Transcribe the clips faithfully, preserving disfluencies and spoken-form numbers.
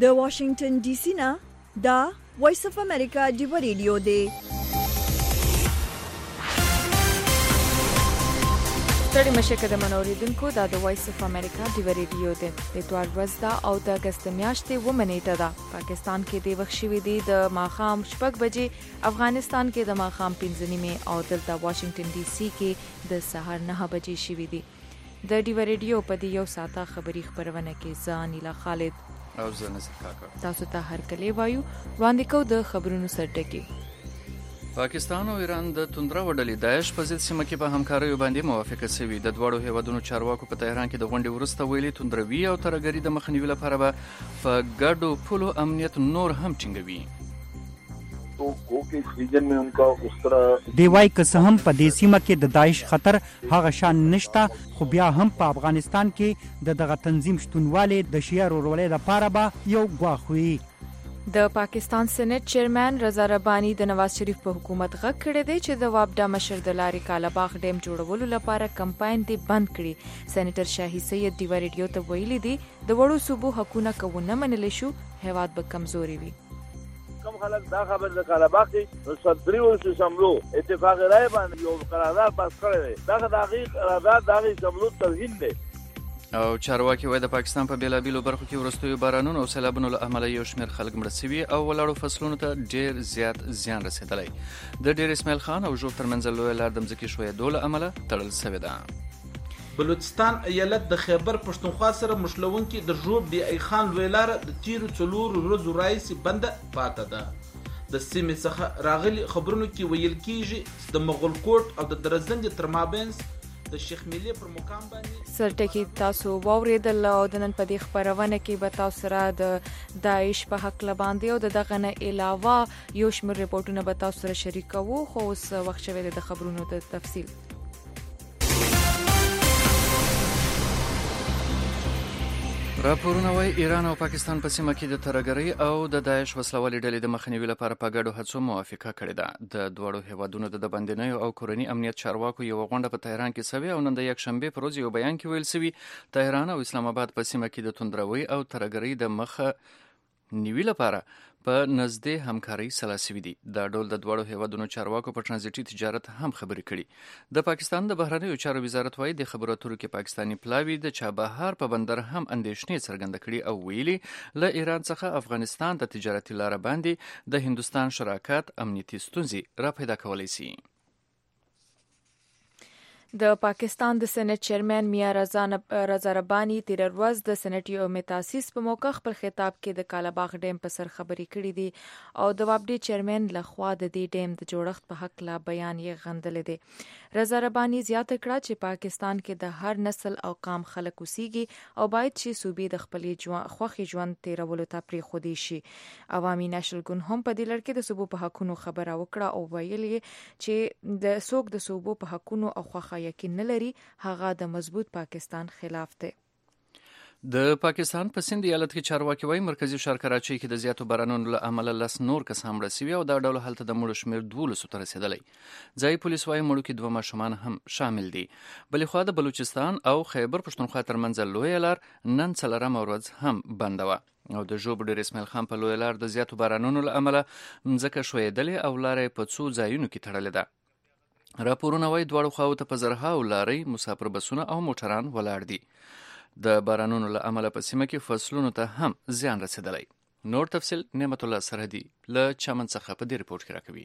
د واشنگټن ډي سي نه دا وایس اف امریکا ډیو ریډیو دی. ستړي مشه که د منوریدونکو دا د وایس اف امریکا ډیو ریډیو دی. د اتوار ورځ ده او د اګست میاشتې اوومه نیټه ده. پاکستان کې د وخت شوي دي د ماښام شپږ بجې، افغانستان کې د ماښام پنځه نیمې او دلته واشنگټن ډي سي کې د سهار نهه بجې شوي دي. د ډیو ریډیو په دې یو ساعته خبري خپرونه کې زه انیلا خالد او زه نصر کاکا تاسو ته هرکلی وایو. وړاندې کوو د خبرونو سرټکي. پاکستان او ایران د توندره وډلې داعش په ضد سیمه کې په همکارۍ باندې موافقه شوې. د دواړو هیوادونو چارواکو په تهران کې د غونډې وروسته ویلي توندروي او ترهګري د مخنیوي لپاره به په ګډو پولو امنیت نور هم ټینګوي. دی وای که څه هم په دې سیمه کې د داعش خطر هغه شان نشته، خو بیا هم په افغانستان کې د دغه تنظیم شتونوالی د شیعه ورورولۍ لپاره به یو ګواښ وي. د پاکستان سېنات چیرمن رضا رباني د نواز شریف په حکومت غږ کړی دی چې د وابډا مشر د لارې کالاباغ ډیم جوړولو لپاره کمپاین دی بند کړي. سېنیټر شاهي سید ډیو ریډیو ته ویلي دی د وړو صوبو حقونه که ونه منلی شو هیواد به کمزوري وي. کم خلک دا خبر د کالاباغ کې صدري ورسې سملو اتفاق رای باندې یو قرارداد پاس کړی دی. دا د هغې قرارداد د هغې سملو توهین دی. او چارواکي وایي د پاکستان په بېلابېلو برخو کې وروستیو بارانونو او سیلابونو له امله یو شمېر خلک مړه سوي او ولاړو فصلونو ته ډېر زیات زیان رسېدلی. د ډېر اسماعیل خان او ژوب ترمنځ لویه لار د مځکې ښویېدو له امله تړل سوې ده. بلوچستان ایالت د خیبر پښتونخوا سره مشلونکي د ژوب ډي ای خان لویه لاره د تیرو څلورو ورځو راهیسې بنده پاته ده. د سیمې څخه راغلي خبرونو کې ویل کېږي د مغل کوټ او د درزندې تر مابینځ د شیخ ملي پر مقام باندې سرټکی تاسو واوریدل او د نن په دې خبرونه کې به تاسو سره د داعش په حق لباندې او د دغه نه علاوه یو شمېر ریپورتونه به تاسو سره شریکوو. خو اوس وخت شوی د خبرونو د تفصیل. راپورونه وایي ایران او پاکستان په سیمه کې د ترهګرۍ او د داعش وسلوالې ډلې د مخنیوي لپاره په ګډو هڅو موافقه کړې ده. د دواړو هیوادونو د بندنیو او کورني امنیت چارواکو یوه غونډه په تهران کې سوې او نن د یکشنبې په ورځ یو بیان کې ویل سوي تهران او اسلام آباد په سیمه کې د توندروي او ترهګرۍ د مخه نیوي لپاره په نږدې همکارۍ سلا سوي دي. دا ډول د دواړو هیوادونو چارواکو په ترانزیټي تجارت هم خبرې کړي. د پاکستان د بهرنیو چارو وزارت وایي د خبرو اترو کې پاکستاني پلاوي د چابهار په بندر هم اندېښنې څرګنده کړي او ویلي له ایران څخه افغانستان د تجارتي لاره باندې د هندوستان شراکت امنیتي ستونزې را پیدا کولی شي. د پاکستان د سېنات چیرمن میا رضا رباني تیر ورځ د سېنات یو متاسیس په موقع خپل خطاب کې د کالاباغ ډیم په سر خبرې کړې دي او د وابډي چیرمن لخوا د دې ډیم د جوړښت په حق لا بیان یې غندلې دي. رضا رباني زیاته کړه چې پاکستان کې د هر نسل او قام خلک اوسېږي او باید چې صوبې د خپلې خوښې ژوند تیرولو ته پرېښودی شي. عوامي نېشنل ګوند هم په دې لړ کې د صوبو په حقونو خبره وکړه او ویل یې چې د څوک د صوبو په حقونو او خوښه یقین نه لري هغه د مضبوط پاکستان خلاف دی. د پاکستان په سند ایالت کې چارواکي وایي مرکزي ښار کراچۍ کې د زیاتو بارانونو له امله لس نور کسان مړه سوي او دا ډول هلته د مړو شمېر دولسو ته رسېدلی. ځایي پولیس وایي مړو کې دوه ماشومان هم شامل دي. بلې خوا د بلوچستان او خیبر پښتونخوا ترمنځ لویه لار نن څلورمه ورځ هم بنده وه او د ژوب ډېر اسماعیل خان په لویه لار د زیاتو بارانونو له امله مځکه ښویېدلې او لاره یې په څو ځایونو کې تړلې ده. راپورونه وایي دواړو خواو ته په زرهاو لارۍ مسافر بسونه او موټران ولاړ دي. د بارانونو له امله په سیمه کې فصلونو ته هم زیان رسېدلی. نور تفصیل نعمت الله سرحدي له چمن څخه په دې ریپورټ کې راکوي.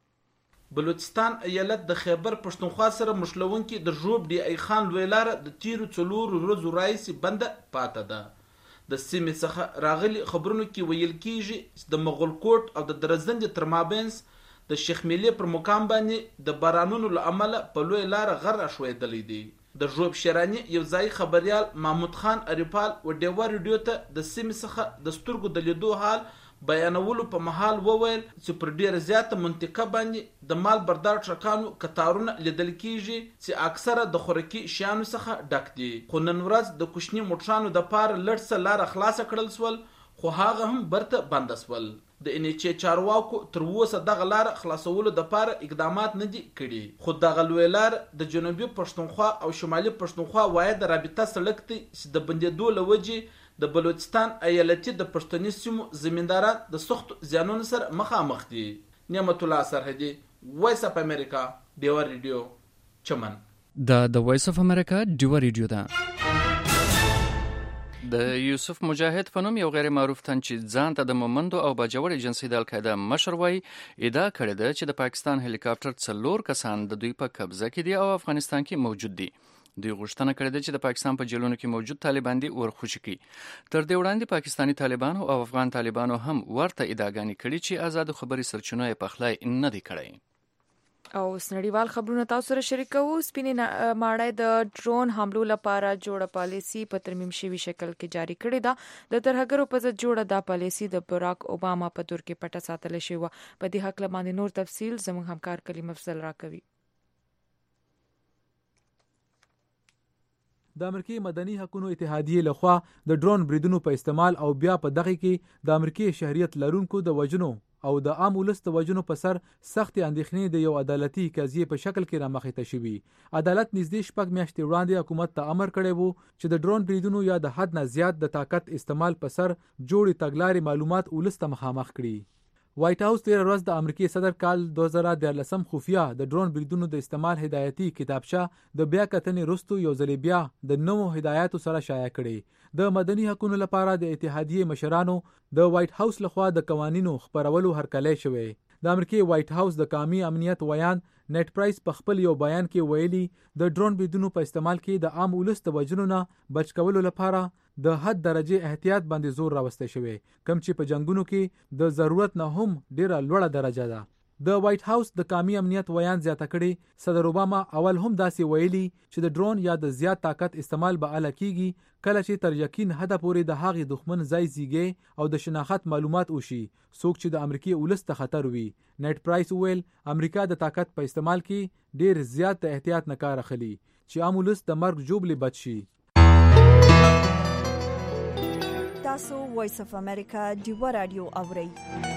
بلوچستان ایالت د خیبر پښتونخوا سره مشلونکي د ژوب ډي ای خان لویه لاره د تیرو څلورو ورځو راهیسې بنده پاته ده. د سیمې څخه راغلي خبرونو کې ویل کېږي چې د مغل کوټ او د درزندې تر مابینځ د شیخ ملي پر مقام باندې د بارانونو له امله په لویه لاره غر راښویېدلی دی. د ژوب شیراني یو ځایي خبریال محمود خان اریپال و ډیوا ریډیو ته د سیمې څخه د سترګو د لیدو حال بیانولو په مهال وویل چې پر ډیره زیاته منطقه باندې د مال بردار ټرکانو کتارونه لیدل کېږي چې اکثره د خوراکي شیانو څخه ډک دي. خو نن ورځ د کوچني موټرانو دپاره لږ څه لاره خلاصه کړل سول خو هغه هم برته بنده سول. د ان ایچ ای چارواکو تر اوسه دغه لار خلاصولو لپاره اقدامات نه دي کړي. خو دغه لوی لار د جنوبي پښتونخوا او شمالي پښتونخوا واحد رابطه سړک دی چې د بندېدو له وجې د بلوچستان ایالتي د پښتني سیمو زمینداران د سختو زیانونو سره مخامخ دي. نعمت الله سرحدي، وایس اف امریکا، ډیوا ریډیو، چمن. دا د وایس اف امریکا ډیوا ریډیو ده. د یوسف مجاهد په نوم یو غیر معروف تن چې ځان ته د مومندو او باجوړ ایجنسی د القاعده مشر وای ادعا کړې ده چې د پاکستان هلیکاپټر څلور کسان د دوی په قبضه کې دي او افغانستان کې موجود دي. دوی غوښتنه کړې ده چې د پاکستان په جیلونو کې موجود طالبان دي ورخوشي کړي. تر دې وړاندې پاکستاني طالبانو او افغان طالبانو هم ورته ادعاګانې کړي چې آزاد خبري سرچینو یې پخلای نه دی کړی. او سنړیوال خبرونه تاسو سره شریکوو. سپینې ماړی د ډرون حملو لپاره جوړه پالیسی په ترمیم شوي شکل کې جاری کړې ده. د ترهګرو په ضد جوړه دا پالیسی د براک اوباما په دور کې پټه ساتل شوې وه. په دې هکله باندې نور تفصیل زموږ همکار کلیم افضل راکوي. د امریکای مدني حقوقو اتحادیې لخوا د ډرون بریدونو په استعمال او بیا په دغه کې د امریکای شهریت لرونکو د وژنو او د عام ولس د وژنو په سر سخت اندېښنې د یو عدالتي قضیې په شکل کې رامخې ته شوي. عدالت نږدې شپږ میاشتې وړاندې حکومت ته امر کړی وو چې د ډرون بریدونو یا د حد نه زیات د طاقت استعمال په سر جوړې تګلارې معلومات ولس ته مخامخ کړي. وایټ هاوس تیر ورځ د امریکای صدر کال دوه زره دیارلسم خفیه د ډرون بریدونو د استعمال هدایتي کتابچه د بیا کتنې وروسته یو ځل بیا د نوو هدایاتو سره شایع کړي. د مدني حقوقو لپاره د اتحادیې مشرانو د وایټ هاوس لخوا د قوانینو خبرولو هرکلی شوی. د امریکای وایټ هاوس د قومي امنیت ویان نیټ پرایس په خپل یو بیان کې ویلي د ډرون بریدونو په استعمال کې د عام ولس د وژنو نه بچ کولو لپاره د حد درجه احتیاط باندې زور راوسته شوی، کم چې په جنگونو کې د ضرورت نه هم ډیره لوړه درجه ده. د وایټ هاوس د قومي امنیت ویان زیاته کړي صدر اوباما اول هم داسې ویلي چې د ډرون یا د زیات طاقت استعمال به اله کیږي کله چې تر یقین حد پورې د هغې دښمن ځای زیږي او د شناخت معلومات وشي څوک چې د امریکای ولس ته خطر وي. نیټ پرایس ویل امریکا د طاقت په استعمال کې ډیر زیات احتیاط نه کار اخلي چې عام ولس د مرګ جوړلې بچ شي. تاسو وایس اف امریکا ډیوا رادیو اورئ.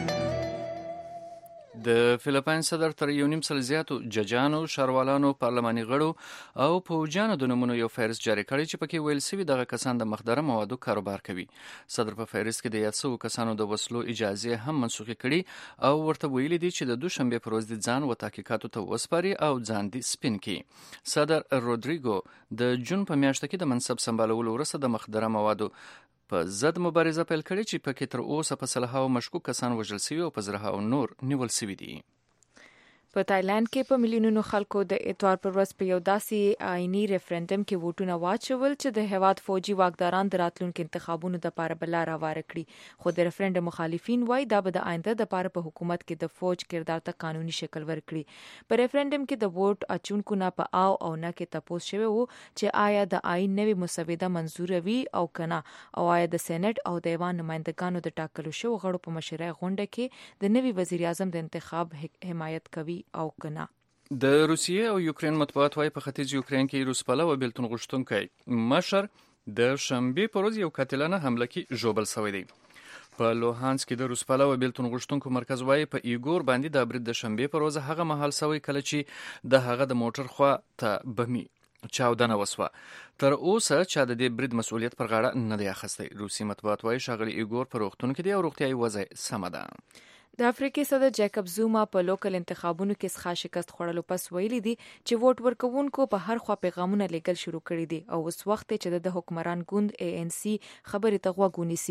د فلیپاین صدر تر یو نیم سل زیاتو ججانو، ښاروالانو، پارلماني غړو او پوجانو د نومونو یو فهرست جاری کړی چې پکې ویل سوي دغه کسان د مخدره موادو کاروبار کوي. صدر په فهرست کې د یاد سوو کسانو د وسلو اجازې هم منسوخې کړي او ورته ویلي دي چې د دوشنبې پر ورځ د ځان و تحقیقاتو ته وسپاري او ځان دې سپین کړي. صدر رودریګو د جون په میاشت کې د منصب سمبالولو وروسته د مخدره موادو په ضد مبارزه پیل کړې چې پکې تر اوسه په سلهاو مشکوک کسان وژل شوي او په زرهاو نور نیول شوي دي. په تایلند کې په میلیونونو خلکو د اتوار پر ورځ په یو داسې آئینی ریفرندم کې ووټونه واچول چې د هیواد فوجي واکداران د راتلونکو انتخابونو لپاره بل لار هواره کړي. خو د ریفرندم مخالفین وایي دا به د آینده لپاره په حکومت کې د فوج کردار ته قانوني شکل ورکړي. په ریفرندم کې د ووټ اچونکو نه په آو او نه کې تپوس شوی وو چې آیا د آئین نوې مسوده منظور وي او کنه، او آیا د سېنات او د ایوان نمائندګانو د ټاکلو شوو غړو په مشرۍ غونډه کې د نوي وزیر اعظم د انتخاب حمایت کوي او کنه. د روسیې او یوکرین مطبوعات وايي په ختیځ یوکرین کې روس پلوه بیلتون غوښتونکی مشر د شنبې په ورځ یو قاتلانه حمله کې ژوبل شوی دی. په لوهانسک کې د روس پلوه بیلتون غوښتونکو مرکز وايي په ایګور باندې د برید د شنبې په ورځ هغه مهال شوی کله چې د هغه د موټر خوا ته بمي چاودنه وسوه. تر اوسه چا د دې برید مسؤلیت پر غاړه نه دی اخیستی. روسي مطبوعات وايي ښاغلي ایګور په روغتون کې دی او روغتیايي وضع سمه ده. د افریقې صدر جیکب زوما په لوکل انتخابونو کې ښه شکست خوړلو پس ویلي دي چې ووټ ورکوونکو په هر خوا پیغامونه لیږل شروع کړي دي او اوس وخت چې د حکمران ګوند ای ان سی خبرې ته غوږ ونیسي.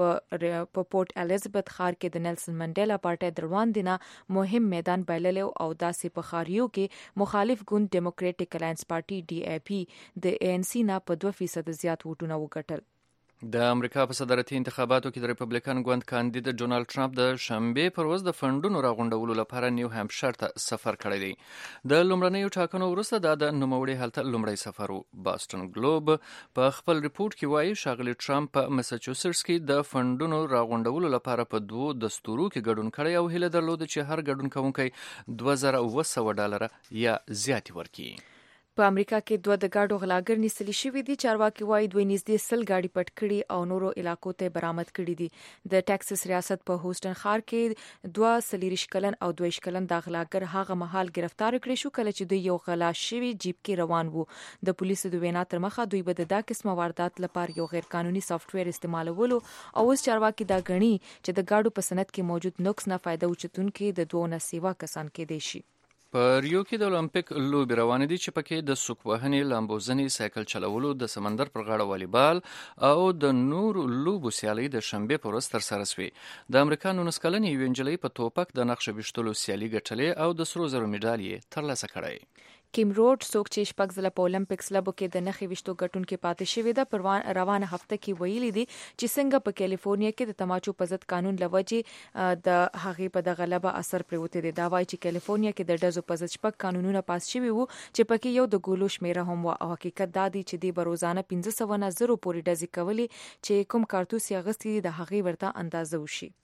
په پورټ الیزابت ښار کې د نیلسن منډیلا پارټۍ د وړاندې مهم میدان بایللی او داسې په ښاریو کې مخالف ګوند ډیموکراټیک الاینس پارټي ډي ای پی د ای ان سی نه په دوه فیصد زیات ووټونه وګټل. د امریکا په صدارتي انتخاباتو کې د ریپبلیکن ګوند کاندید ډونالد ټرمپ د شنبې پر ورځ د فنډونو راغونډولو لپاره نیو هامپشایر ته سفر کړی دی. د لومړنیو ټاکنو وروسته دا د نوموړي هلته لومړی سفر و. باستون ګلوب په خپل ریپورت کې وایي ښاغلي ټرمپ په مساچوسټس کې د فنډونو راغونډولو لپاره په دوو دستورو کې ګډون کړی او هیله درلوده چې هر ګډون کوونکی دوه زره اوه سوه ډالره یا زیاتې ورکړي. په امریکا کې دوه د ګاډو غلاګر نیسلی شوي دي. چارواکي وایي دوی نږدې سل ګاډي پټ کړي او نورو علاقو ته برآمد کړي دي. د ټکساس ریاست په هوسټن ښار کې دوه څلوېښت کلن او دوه ویشت کلن د غلاګر هغه مهال گرفتار کړي شو کله چې دوی یو غلا شوي جیپ کې روان وو. د پولیسو د وینا تر مخه دوی به د دا قسمه واردات لپاره یو غیر قانوني سافټویر استعمالولو او اوس چارواکي دا ګڼي چې د ګاډو په صنعت کې موجود نقص نه فایده اوچتونکي د دوه نه سیوا کسان کېدای شي. په ریو کې د اولمپیک لوبې روانې دي چې پکې د سوک وهنې، لامبوزنې، سایکل چلولو، د سمندر پر غاړه والیبال او د نورو لوبو سیالۍ د شنبې په ورځ ترسره شوې. د امریکا نولس کلنې یوې نجلۍ په توپک د نقشه ویشتلو سیالي ګټلې او د سرو زرو مډال یې ترلاسه کړی. کیم روډ څوک چې شپږ ځله په اولمپکس لوبو کې د نښې ویشتو ګټونکې پاتې شوې ده په روانه هفته کې ویلي دي چې څنګه په کیلیفورنیا کې د تماچو په ضد قانون له وجې د هغې په دغه لوبه اثر پرېوتی دی. دا وایي چې کیلیفورنیا کې د ډزو په ضد شپږ قانونونه پاس شوي وو چې پکې یو د ګولو شمیره هم وه او حقیقت دا دی چې دوی به روزانه پنځه سوه نه زرو پورې ډزې کولې چې کوم کارتوس یې اخیستی دي د هغې ورته اندازه وشي.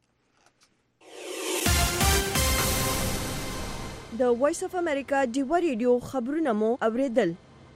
د وایس اف امریکا ډیوا ریډیو خبرونه مو اوریدل.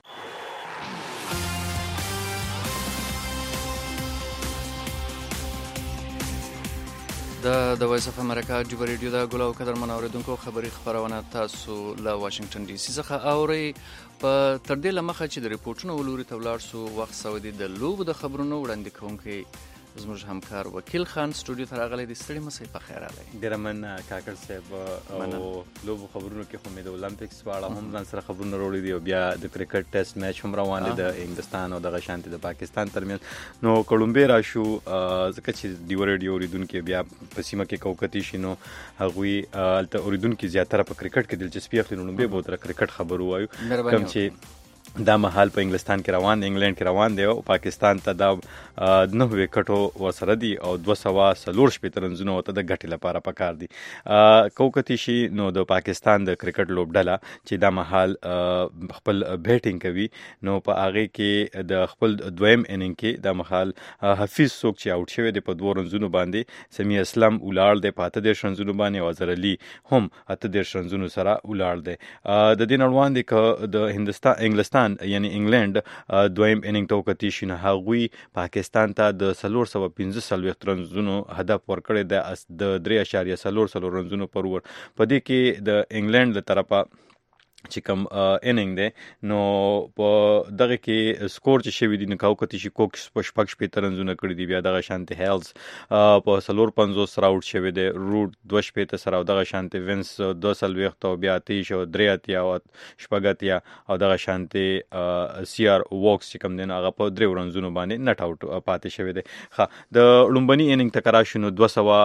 د د وایس اف امریکا ډیوا ریډیو د ګل او قدر منوریدونکو خبري خبرونه تاسو له واشنگټن ډي سي څخه اوري. په تر دې لمخه چې د ریپورتونو ولوري تولاړ سو وخت سعودي د لوب د خبرونو وړاندې کوونکی زموږ همکار وکیل خان سټوډیو ته راغلی دی. ستړي مسئ په خیر راغلی. ډېره مننه کاکړ صاحب. او لوبو خبرونو کې خو مې د اولمپکس په اړه هم ځان سره خبرونه راوړي دي او بیا د کرکټ ټیسټ میچ هم روان دی د انګلستان او دغه شانتي د پاکستان ترمنځ. نو کولمبیا راشو ځکه چې ډیوا ریډیو اوریدونکي بیا په سیمه کې کوکتي شي نو هغوی هلته اوریدونکي زیاتره په کرکټ کې دلچسپي اخلي. نو لومبۍ به ورته کرکټ خبر ووایو کوم چې دا مهال په انګلستان کې روان دی، انګلند کې روان دی او پاکستان ته دا نه وکټو ورسره دي او دوه سوه څلور شپېته رنزونه ورته د ګټې لپاره پکار دي. کوکتي شي نو د پاکستان د کرکټ لوبډله چې دا مهال خپل بیټینګ کوي نو په هغې کې د خپل دویم اننګ کې دا مهال حفیظ څوک چې آوټ شوی دی په دوه رنزونو باندې، سمی اسلم ولاړ دی په اته دېرش رنزونو باندې او اظهر علي هم اته دېرش رنزونو سره ولاړ دی. د دې نه وړاندې که د هندوستان انګلستان یعنی انګلند دویم اننګ ته وکتي شي نو هغوی پاکستان ته د څلور سوه پنځه څلوېښت رنزونو هدف ورکړی دی د درې اشاریه څلور څلور رنزونو پر اوور. په دې کې د انګلند له طرفه چې کوم اننګ دی نو په دغه کې سکور چې شوي دي نو که وکتي شي کوکس په شپږ شپېته رنزونه کړي دي، بیا دغه شانتې هیلز په څلور پنځوس سره آوټ شوی دی، روډ دوه شپېته سره او دغه شانتې وینس دوه څلوېښت او بیا اته ایش او درې اتیا او شپږ اتیا او دغه شانتې سی آر ووکس چې کوم دی نو هغه په درېو رنزونو باندې نټ آوټ پاتې شوی دی. ښه د لومبني اننګ ته که راشو نو دوه سوه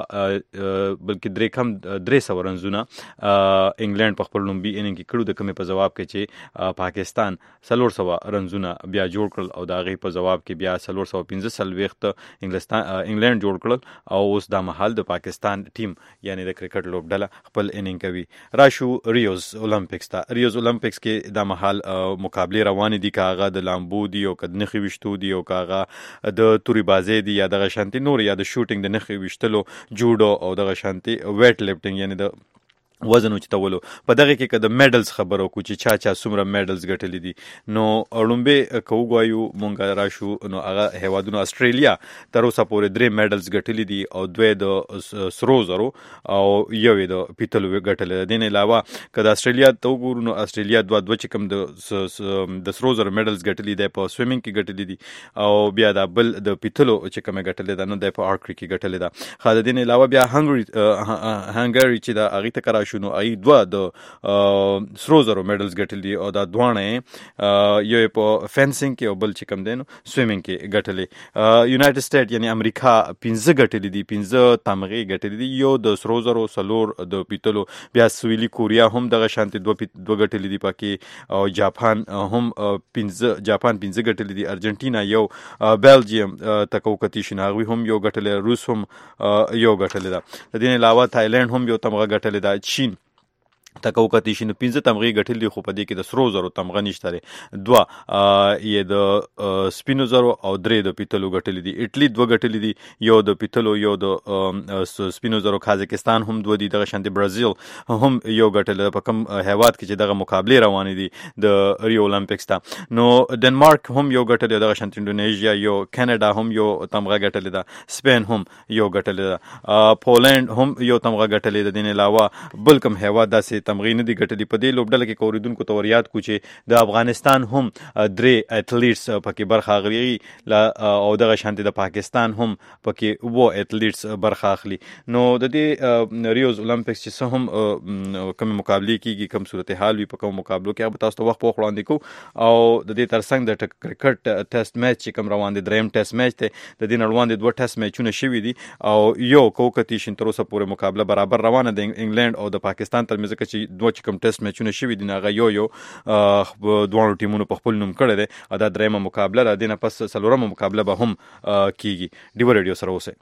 بلکې درې کم درې سوه رنزونه انګلند په خپل لومبي اننګ کې کړو د په جواب کې چې پاکستان څلور سوه رنزونه بیا جوړ کړل او د هغې په جواب کې بیا څلور سوه پنځه څلوېښت انګلستان انګلند جوړ کړل او اوس دا مهال د پاکستان ټیم یعنی د کرکټ لوبډله خپل اننګ کوي. راشو ریوز اولمپکس ته. ریوز اولمپکس کې دا مهال مقابلې روانې دي، که هغه د لامبو دي او که د نښې ویشتو دي او که هغه د توري بازۍ دي یا دغه شانتې نور یا د شوټینګ د نښې ویشتلو جوډو او دغه شانتې ویټ لفټینګ یعنی د وزن اوچتولو. په دغه کې که د میډلز خبره وکړو چې چا چا څومره میډلز ګټلي دي نو لومبۍ که وګوایو مونږ راشو نو هغه هیوادونه استرالیا تر اوسه پورې درې میډلز ګټلي دي او دوی د سرو زرو او یو یې د پیتلو ګټلی ده. دې نه علاوه که د استرالیا ته وګورو نو استرالیا دوه دوه چې کوم د د سرو زرو میډلز ګټلي دی په سویمینګ کې ګټلي دي او بیا دا بل د پیتلو چې کومه ګټلې ده نو دی په آرکري کې ګټلې ده. ښه د دې نه علاوه بیا هنګري هنګري چې د هغې ته که شنو ای دوه د سرو زرو میډلز ګټلي او دا دواړه یو په فینسینګ کې او بل چې کوم دی نو سویمینګ کې ګټلي. یونایټډ سټیټ یعنی امریکا پنځه ګټلي دي، پنځه تمغې ګټلي دي، یو د سرو زرو څلور د پیتلو، بیا سویلي کوریا هم دغه شانتې دوه دوه ګټلي دي پکې او جاپان هم پنځه جاپان پنځه ګټلي دي، ارجنټینا یو، بیلجیم ته که وکتي شي نو هغوی هم یو ګټلی، روس هم یو ګټلی ده. د دې نه علاوه تایلنډ هم یو تمغه ګټلې ده، چین تکو کتی شنو پنځه تمغې ګټلې دي خو په دې کې د سرو زرو تمغه نشته لري دوه یې د سپینو زرو او درې د پیتلو ګټلې دي اټلی دوه ګټلې دي یو د پیتلو یو د سپینو زرو کازاکستان هم دوه دي دغه شان د برازیل هم یو ګټلې په کوم هیواد کې چې دغه مقابله روانې دي د ریو اولمپکس ته نو ډنمارک هم یو ګټلې دغه شان انډونیشیا یو کاناډا هم یو تمغه ګټلې ده سپین هم یو ګټلې ده پولند هم یو تمغه ګټلې ده دین علاوه بل کوم هیواد داسې تمغې نه دي ګټلې په دې لوبډله کې کوریدونکو ته ور یاد کو چې د افغانستان هم درې اټلیټس پکې برخه اخلي او دغه شانتي د پاکستان هم پکې وو اټلیټس برخه اخلي نو د دې ریوز اولمپکس چې هم کوم مقابله کیږي کوم صورتحال وي په کوم مقابلو کې به تاسو ته وخت په وړاندې کو او د دې ترڅنګ د کرکټ ټیسټ میچ چې کوم روان دي دریم ټیسټ میچ ته د دې نړوان دي دوه ټیسټ میچونه شوي دي او یو کوکتی شین تر اوسه پورې مقابله برابر روانه ده انګلند او د پاکستان ترمنځ کې چې دوه چې کوم ټیسټ میچونه شوي دي هغه یو یو دوه ټیمونو په خپل نوم کړی دی او دا دریمه مقابله ده دینه پس څلورمه مقابله به هم کیږي ډیو ریډیو سره اوسه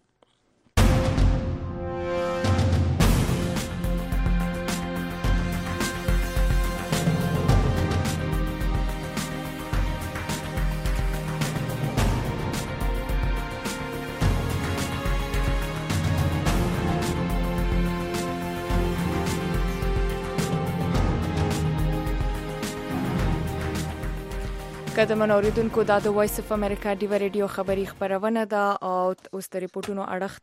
قدمن اوریدونکو دا د وایس اف امریکا ډیو ریډیو خبری خبرونه ده او اوس د ریپورتونو اړخ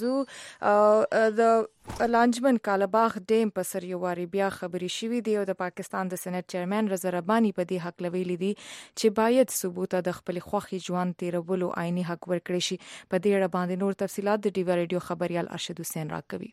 ترازو د لانجمن کالاباغ ډیم په سر یو واری بیا خبري شوې دی او د پاکستان د سېنات چیرمن رضا رباني په دې حق لویل دي چې باید ثبوت د خپل خوخي ژوند تیرولو عیني حق ورکړي شي په دې اړه باندې نور تفصيلات د ډیو ریډیو خبريال ارشد حسین راکوي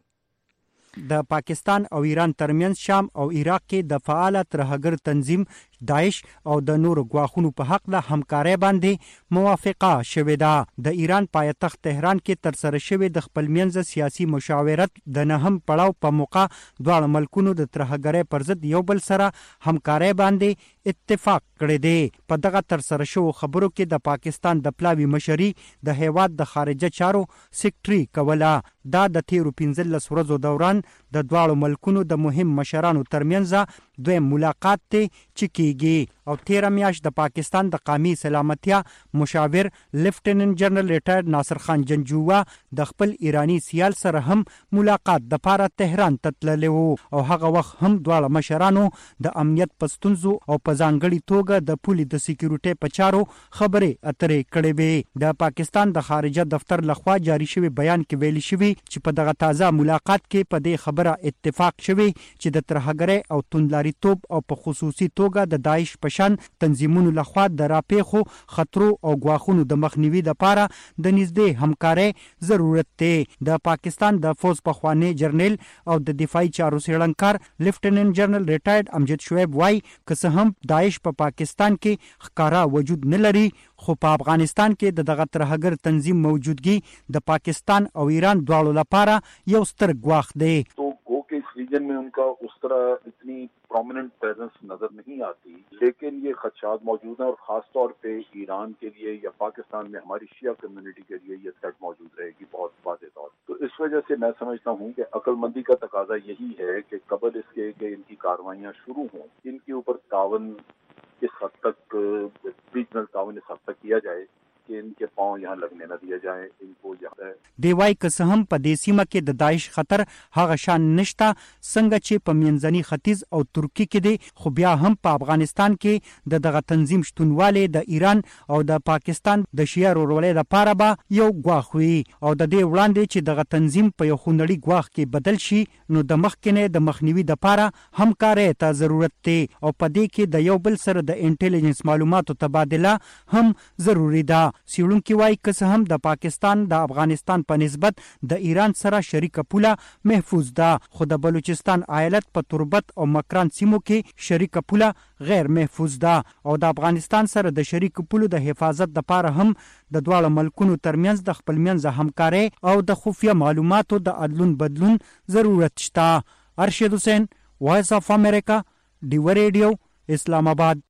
د پاکستان او ایران ترمنځ شام او عراق کې د فعال ترهګر تنظیم داعش او د نور غواخونو په حق د همکارۍ باندې موافقه شوې ده د ایران پایتخت تهران کې تر سره شوې د خپل منځ سیاسي مشاورت د نهم پړاو په موقع دواړه ملکونو د ترهګرۍ پر ضد یو بل سره همکارۍ باندې اتفاق کړی دی په دغه تر سره شو خبرو کې د پاکستان د پلاوی مشري د هیواد د خارجه چارو سیکریټري کوله دا د تیرو پنځلس ورځو دوران د دواړو ملکونو د مهم مشرانو ترمنځ دویم ملاقات ته چکیږي او تیر میاشت د پاکستان د قومي سلامتیا مشاور لیفټیننټ جنرال ریټایرډ ناصر خان جنجووا د خپل ایرانی سیال سره هم ملاقات د پاره تهران ته تللی وو او هغه وخت هم دواړه مشرانو د امنیت پستونزو او په ځانګړي توګه د پولي د سکیورټي په چارو خبرې اترې کړې وې د پاکستان د خارجه دفتر لخوا جاری شوی بیان کې ویلي شوی چې په دغه تازه ملاقات کې په دې خبره اتفاق شوی چې د ترهګرۍ او توندلاري توپ او په خصوصي توګه د داعش پشان تنظیمونو لخوا د راپېخو خطرو او غواخونو د مخنیوي لپاره د نږدې همکارۍ ضرورت دی د پاکستان د فوج پخوانی جرنیل او د دفاعي چارو سیړنکار لیفټیننټ جنرال ریټایرډ امجد شعیب وای که څه هم داعش په پا پاکستان کې ښکارا وجود نه لري خو په افغانستان کې د دغه ترهګر تنظیم موجودګي د پاکستان او ایران دواړو لپاره یو ستر ګواښ دی रीजन में उनका उस तरह इतनी प्रोमिनेंट प्रेजेंस नजर नहीं आती लेकिन ये खदशात मौजूद हैं और खास तौर पे ईरान के लिए या पाकिस्तान में हमारी शिया कम्युनिटी के लिए ये थ्रेट मौजूद रहेगी बहुत वाज़ेह तौर तो इस वजह से मैं समझता हूँ कि अक्लमंदी का तकाजा यही है कि कबल इसके कि इनकी कार्रवाइयाँ शुरू हों इनके ऊपर तावन इस हद तक रीजनल तावन इस हद तक किया जाए इनके पांव यहाँ लगने न दिया जाए इनको यहाँ دی وای که څه هم په دې سیمه کې د داعش خطر هغه شان نشته څنګه چې په منځني ختیځ او ترکی کې دی خو بیا هم په افغانستان کې د دغه تنظیم شتونواله د ایران او د پاکستان د شیعه ورولۍ لپاره به یو ګواښ وي او د دې وړاندې چې دغه تنظیم په یو خونړي ګواښ کې بدل شي نو د مخکنه د مخنیوي لپاره همکارۍ ته ضرورت دی او په دې کې د یو بل سره د انټيليجنس معلوماتو تبادله هم ضروری ده سیړونکو وای که څه هم د پاکستان د افغانستان په نسبت د ایران سره شریکه پوله محفوظ ده خو د بلوچستان ایالت په تربت او مکران سیمو کې شریکه پوله غیر محفوظ ده او د افغانستان سره د شریکه پولو د حفاظت لپاره هم د دواړو ملکونو ترمنځ د خپل منځ همکارۍ او د خفیه معلوماتو د عدلون بدلون ضرورت شته ارشد حسین وایس اف امریکا ډیو ریډیو اسلام آباد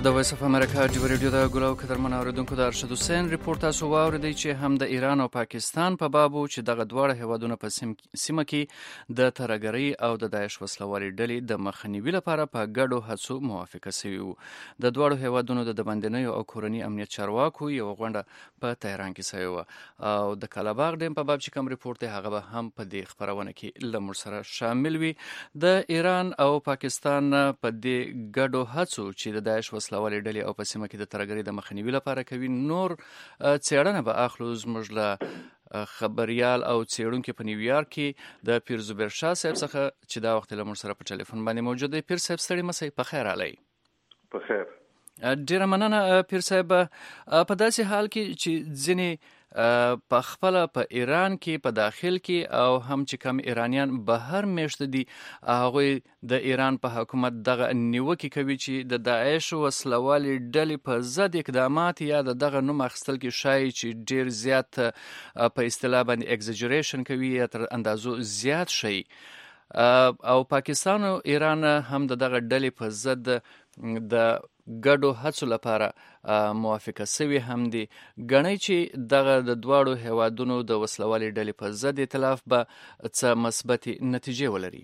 د وایس اف امریکا د ریډیو د ګلو قدرمن اوریدونکو د ارشد حسین ریپورت تاسو واوریدئ چې هم د ایران او پاکستان په بابو چې دغه دواړه هیوادونه په سیمه کې د ترهګرۍ او د داعش وسلوالي ډلې د مخنیوي لپاره په ګډو هڅو موافقه شوي وو. د دواړو هیوادونو د بندنیو او کورني امنیت چارواکو یو غونډه په تهران کې شوې وه او د کالاباغ ډیم په باب چې کوم ریپورت دی هغه به هم په دې خبرونه کې له موږ سره شامل وي. د ایران او پاکستان په دې ګډو هڅو چې د داعش وسلوالي ډلې او په سیمه کې د ترهګرۍ د مخنیوي لپاره کوي نور څېړنه به اخلو زموږ له خبريال او څېړونکي په نیویارک کې د پیر زبیر شاه صاحب څخه چې دا وخت له موږ سره په ټلیفون باندې موجود دی. پیر صاحب ستړي مسئ په خیر علي. په خیر. ډیره مننه پیر صاحب. په داسې حال کې چې ځینې په خپل په ایران کې په داخل کې او هم چې کم ایرانیان بهر میشته دي هغه د ایران په حکومت دغه نیوکه کوي چې د داعش وسلوالي ډلې په ضد اقدامات یا دغه نوم اخیستل کې شای چې ډیر زیات په اصطلاح باندې اگزاجریشن کوي یا تر اندازو زیات شي او پاکستان او ایران هم دغه ډلې په ضد د ګډو هڅو لپاره موافقه شوي هم دي. ګڼي چې دغه د دواړو هیوادونو د وسلوالي ډلې په ضد ائتلاف به څه مثبتې نتیجې ولري.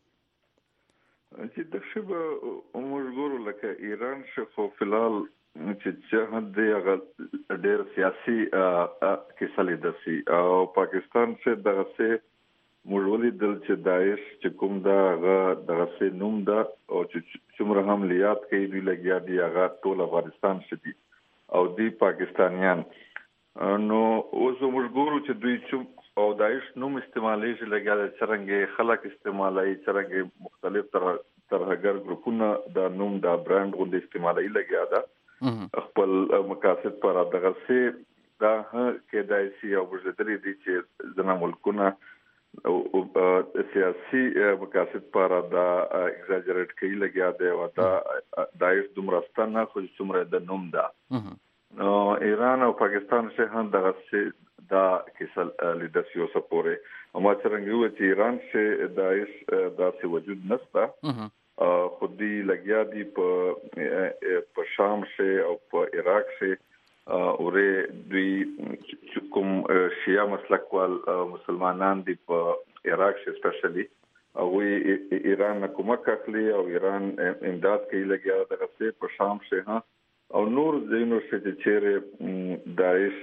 چې د شبه موږ ګورو لکه ایران شخو فلال چې جهاد دی هغه ډېر سیاسي کیسه لیدل سي او پاکستان چې دغه سه موږ ولیدل چې داعش چې کوم دا هغه دغه سه نوم دا او چې څومره هم لیات کوي دوی لګیا دي هغه ټول افغانستان شدي او دی پاکستانیان نو اوس موږ ګورو چې دوی او داعش نوم استعمالي چې لګیا دي څنګه خلک استعمالي څنګه مختلف تر ترهګر ګروپونه دا نوم دا برانډ غوډ استعمالي لګیا دا خپل مقاصد پر دغه سه دا کې دایسي او ورزدري دي چې د ملکونه او سیاسي مقاصد پر دا ایگزاجریټ کوي لګیا دی او دا دایښ دومرستانه خو څومره د نوم دا نو ایران او پاکستان څخه هم دغه دا کیسل لیدرشپ سپوري او ما څنګه وی چې ایران څخه دایښ داسې وجود نشته خودي لګیا دی په په شام څخه او په عراق څخه اوره دوی کوم شیعه مسلک وال مسلمانان دی په عراق څخه سپیشلی او ایران کومک اخلي او ایران امداد کوي لګیا دغه څه په شام څخه او نور زینو چې چیرې داعش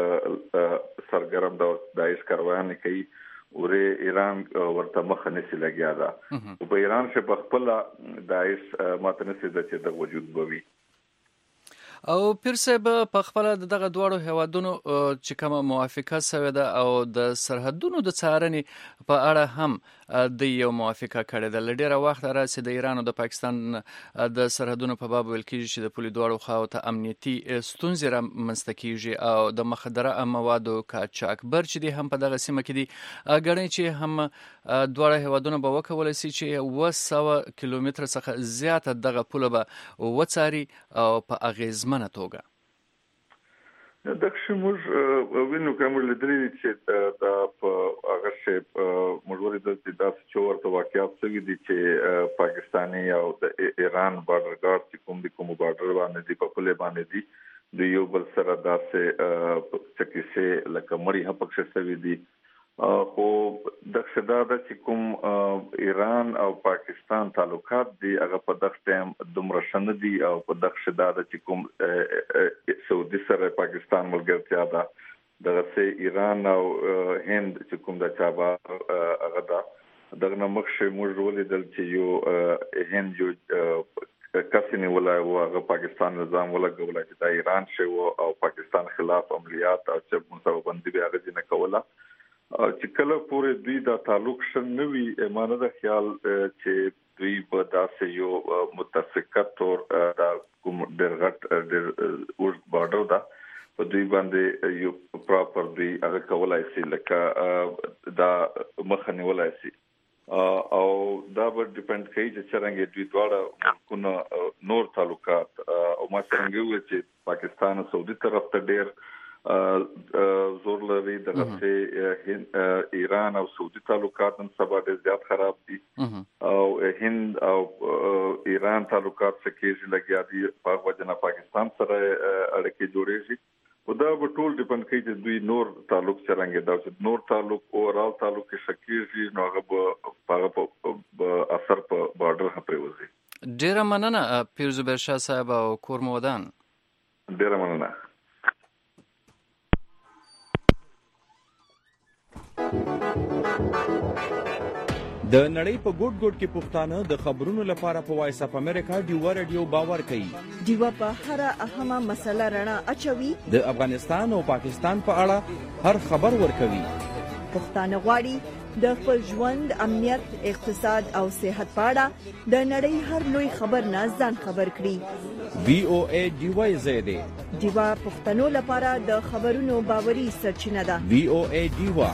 سرګرم د داعش کاروان کوي اوره ایران ورته مخ نه سي لګیا دا په ایران څخه په خپل داعش ماته نه سي د وجود بوي او پیر صاحب په خپل دغه دواړو هیوادونو چې کومه موافقه شوې ده او د سرحدونو د څارنې په اړه هم د یو موافقه کړې ده. لډیره وخت راځي د ایران او د پاکستان د سرحدونو په باب ویل کېږي چې د پولي دواړو خواو ته امنیتي ستونزې رامنځته کیږي او د مخدره موادو قاچاقبر چې دي هم په دغه سیمه کې دي. ګڼي چې هم دواړه هیوادونه به وکولای شي چې اوه سوه کیلومتره څخه زیاته دغه پوله به وڅاري او په اغیز منه توګه. دغه موږ وینو کوم لیدري چې دا په هغه څه موږ ورته د داس چورته واقعیت څه دي چې پاکستاني او د ایران بارډر ګارد چې کوم دي کوم بارډر باندې دي په پله باندې دي د یو بل سره داسې چې کیسه لکه مړی هم پکښ شوی دي خو د شداد چې کوم ایران او پاکستان تعلقات دي هغه په دغه ټیم دومره شند دي او په دغه شداد چې کوم سعودي سره پاکستان ملګرتیا ده دغه سه ایران او هند چې کوم د چابا هغه ده دغه نمخ موږ ولیدل چې یو هند یو کسینی ولای او پاکستان نظام ولګول چې د ایران شو او پاکستان خلاف عملیات او چې مصوبندي به هغه نه کوله چې کله پورې دوی دا تعلق شن نوي ایمانه د خیال چې دوی په داسې یو متفقه تور دا کوم درغټ در ورځ بارډر دا په دوی باندې یو پراپر دوی هغه کولای شي لکه دا مخنی ولای شي او دا به ډیپند کوي چې څنګه دوی دواړه ملکونه نور تعلقات او ما څنګه وي چې پاکستان سعودي طرف ته ډېر زور لري دغه چې ایران او سعودي تعلقات نن سبا ډېر زیات خراب دي او هند او ایران تعلقات څخه لګیا دي په وجه نه پاکستان سره اړیکې جوړېږي او دا به ټول ډیپند کوي چې دوی نور تعلق څنګه دا چې نور تعلق اورال تعلق کې شکیږي نو هغه په اثر په بارډر هپري وځي. ډیره مننه پیر زبیر شاه صاحب او کور مودان. ډیره مننه. د نړۍ په ګوټ ګوټ کې پښتانه د خبرونو لپاره په وایس اف امریکا ډیوا رادیو باور کوي. ډیوا په هر اهمه مسله رڼا اچوي. د افغانستان او پاکستان په اړه هر خبر ورکوي. پښتانه غواړي د خپل ژوند، امنیت، اقتصاد او صحت په اړه د نړۍ هر لوی خبر نه ځان خبر کړي. وی او ای ډیوا زیاده ډیوا پښتنو لپاره د خبرونو باوري سرچینه ده. وی او ای ډیوا.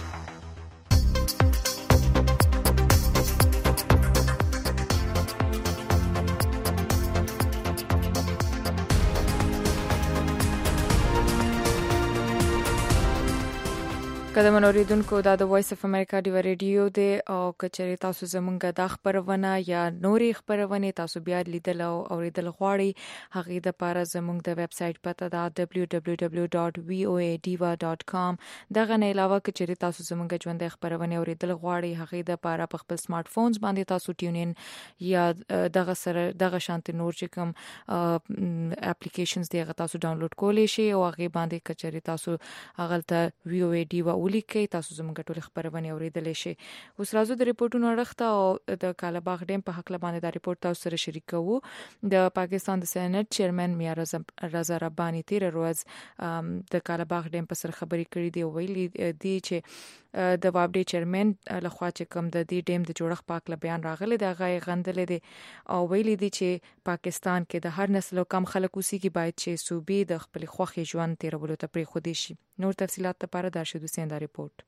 قدم اوریدونکو دا د وایس اف امریکا ډیوا ریډیو دی او کچری تاسو زمونږ د خبرونه یا نوري خبرونه تاسو بیا لیدل او اوریدل غواړئ هغه د لپاره زمونږ د ویب سټ پته دا دبليو دبليو دبليو ډاټ وی او ای ډیوا ډاټ کام. دغه نه علاوه کچری تاسو زمونږ ژوند د خبرونه اوریدل غواړئ هغه د لپاره په خپل سمارټ فونز باندې تاسو ټیون ان یا دغه سره دغه شانت نور چې کوم اپلیکیشنز دی هغه تاسو ډاونلوډ کولی شئ او هغه باندې کچری تاسو هغه ته وی او ای ډیوا ولیکئ تاسو زموږ ټول خبرونه اوریدلای شئ. اوس راځو د ریپورتونو اړخته او د کالاباغ ډیم په حق باندې دا ریپورت تاسو سره شریک کوو. د پاکستان د سېنات چیرمن میا رضا ربانی تیر ورځ د کالاباغ ډیم په سر خبري کړې دی ویلي دی چې د وابډي چیرمن لخوا چې کوم د دې ډیم د جوړښت پاک ل بیان راغلی د غي غندلې دي او ویلي دي چې پاکستان کې د هر نسل او کم خلک اوسېږي باید چې صوبې د خپل خوخي ژوند تیرولو ته پرې خودي شي. نور تفصيلات لپاره د شهید حسین دا ریپورت.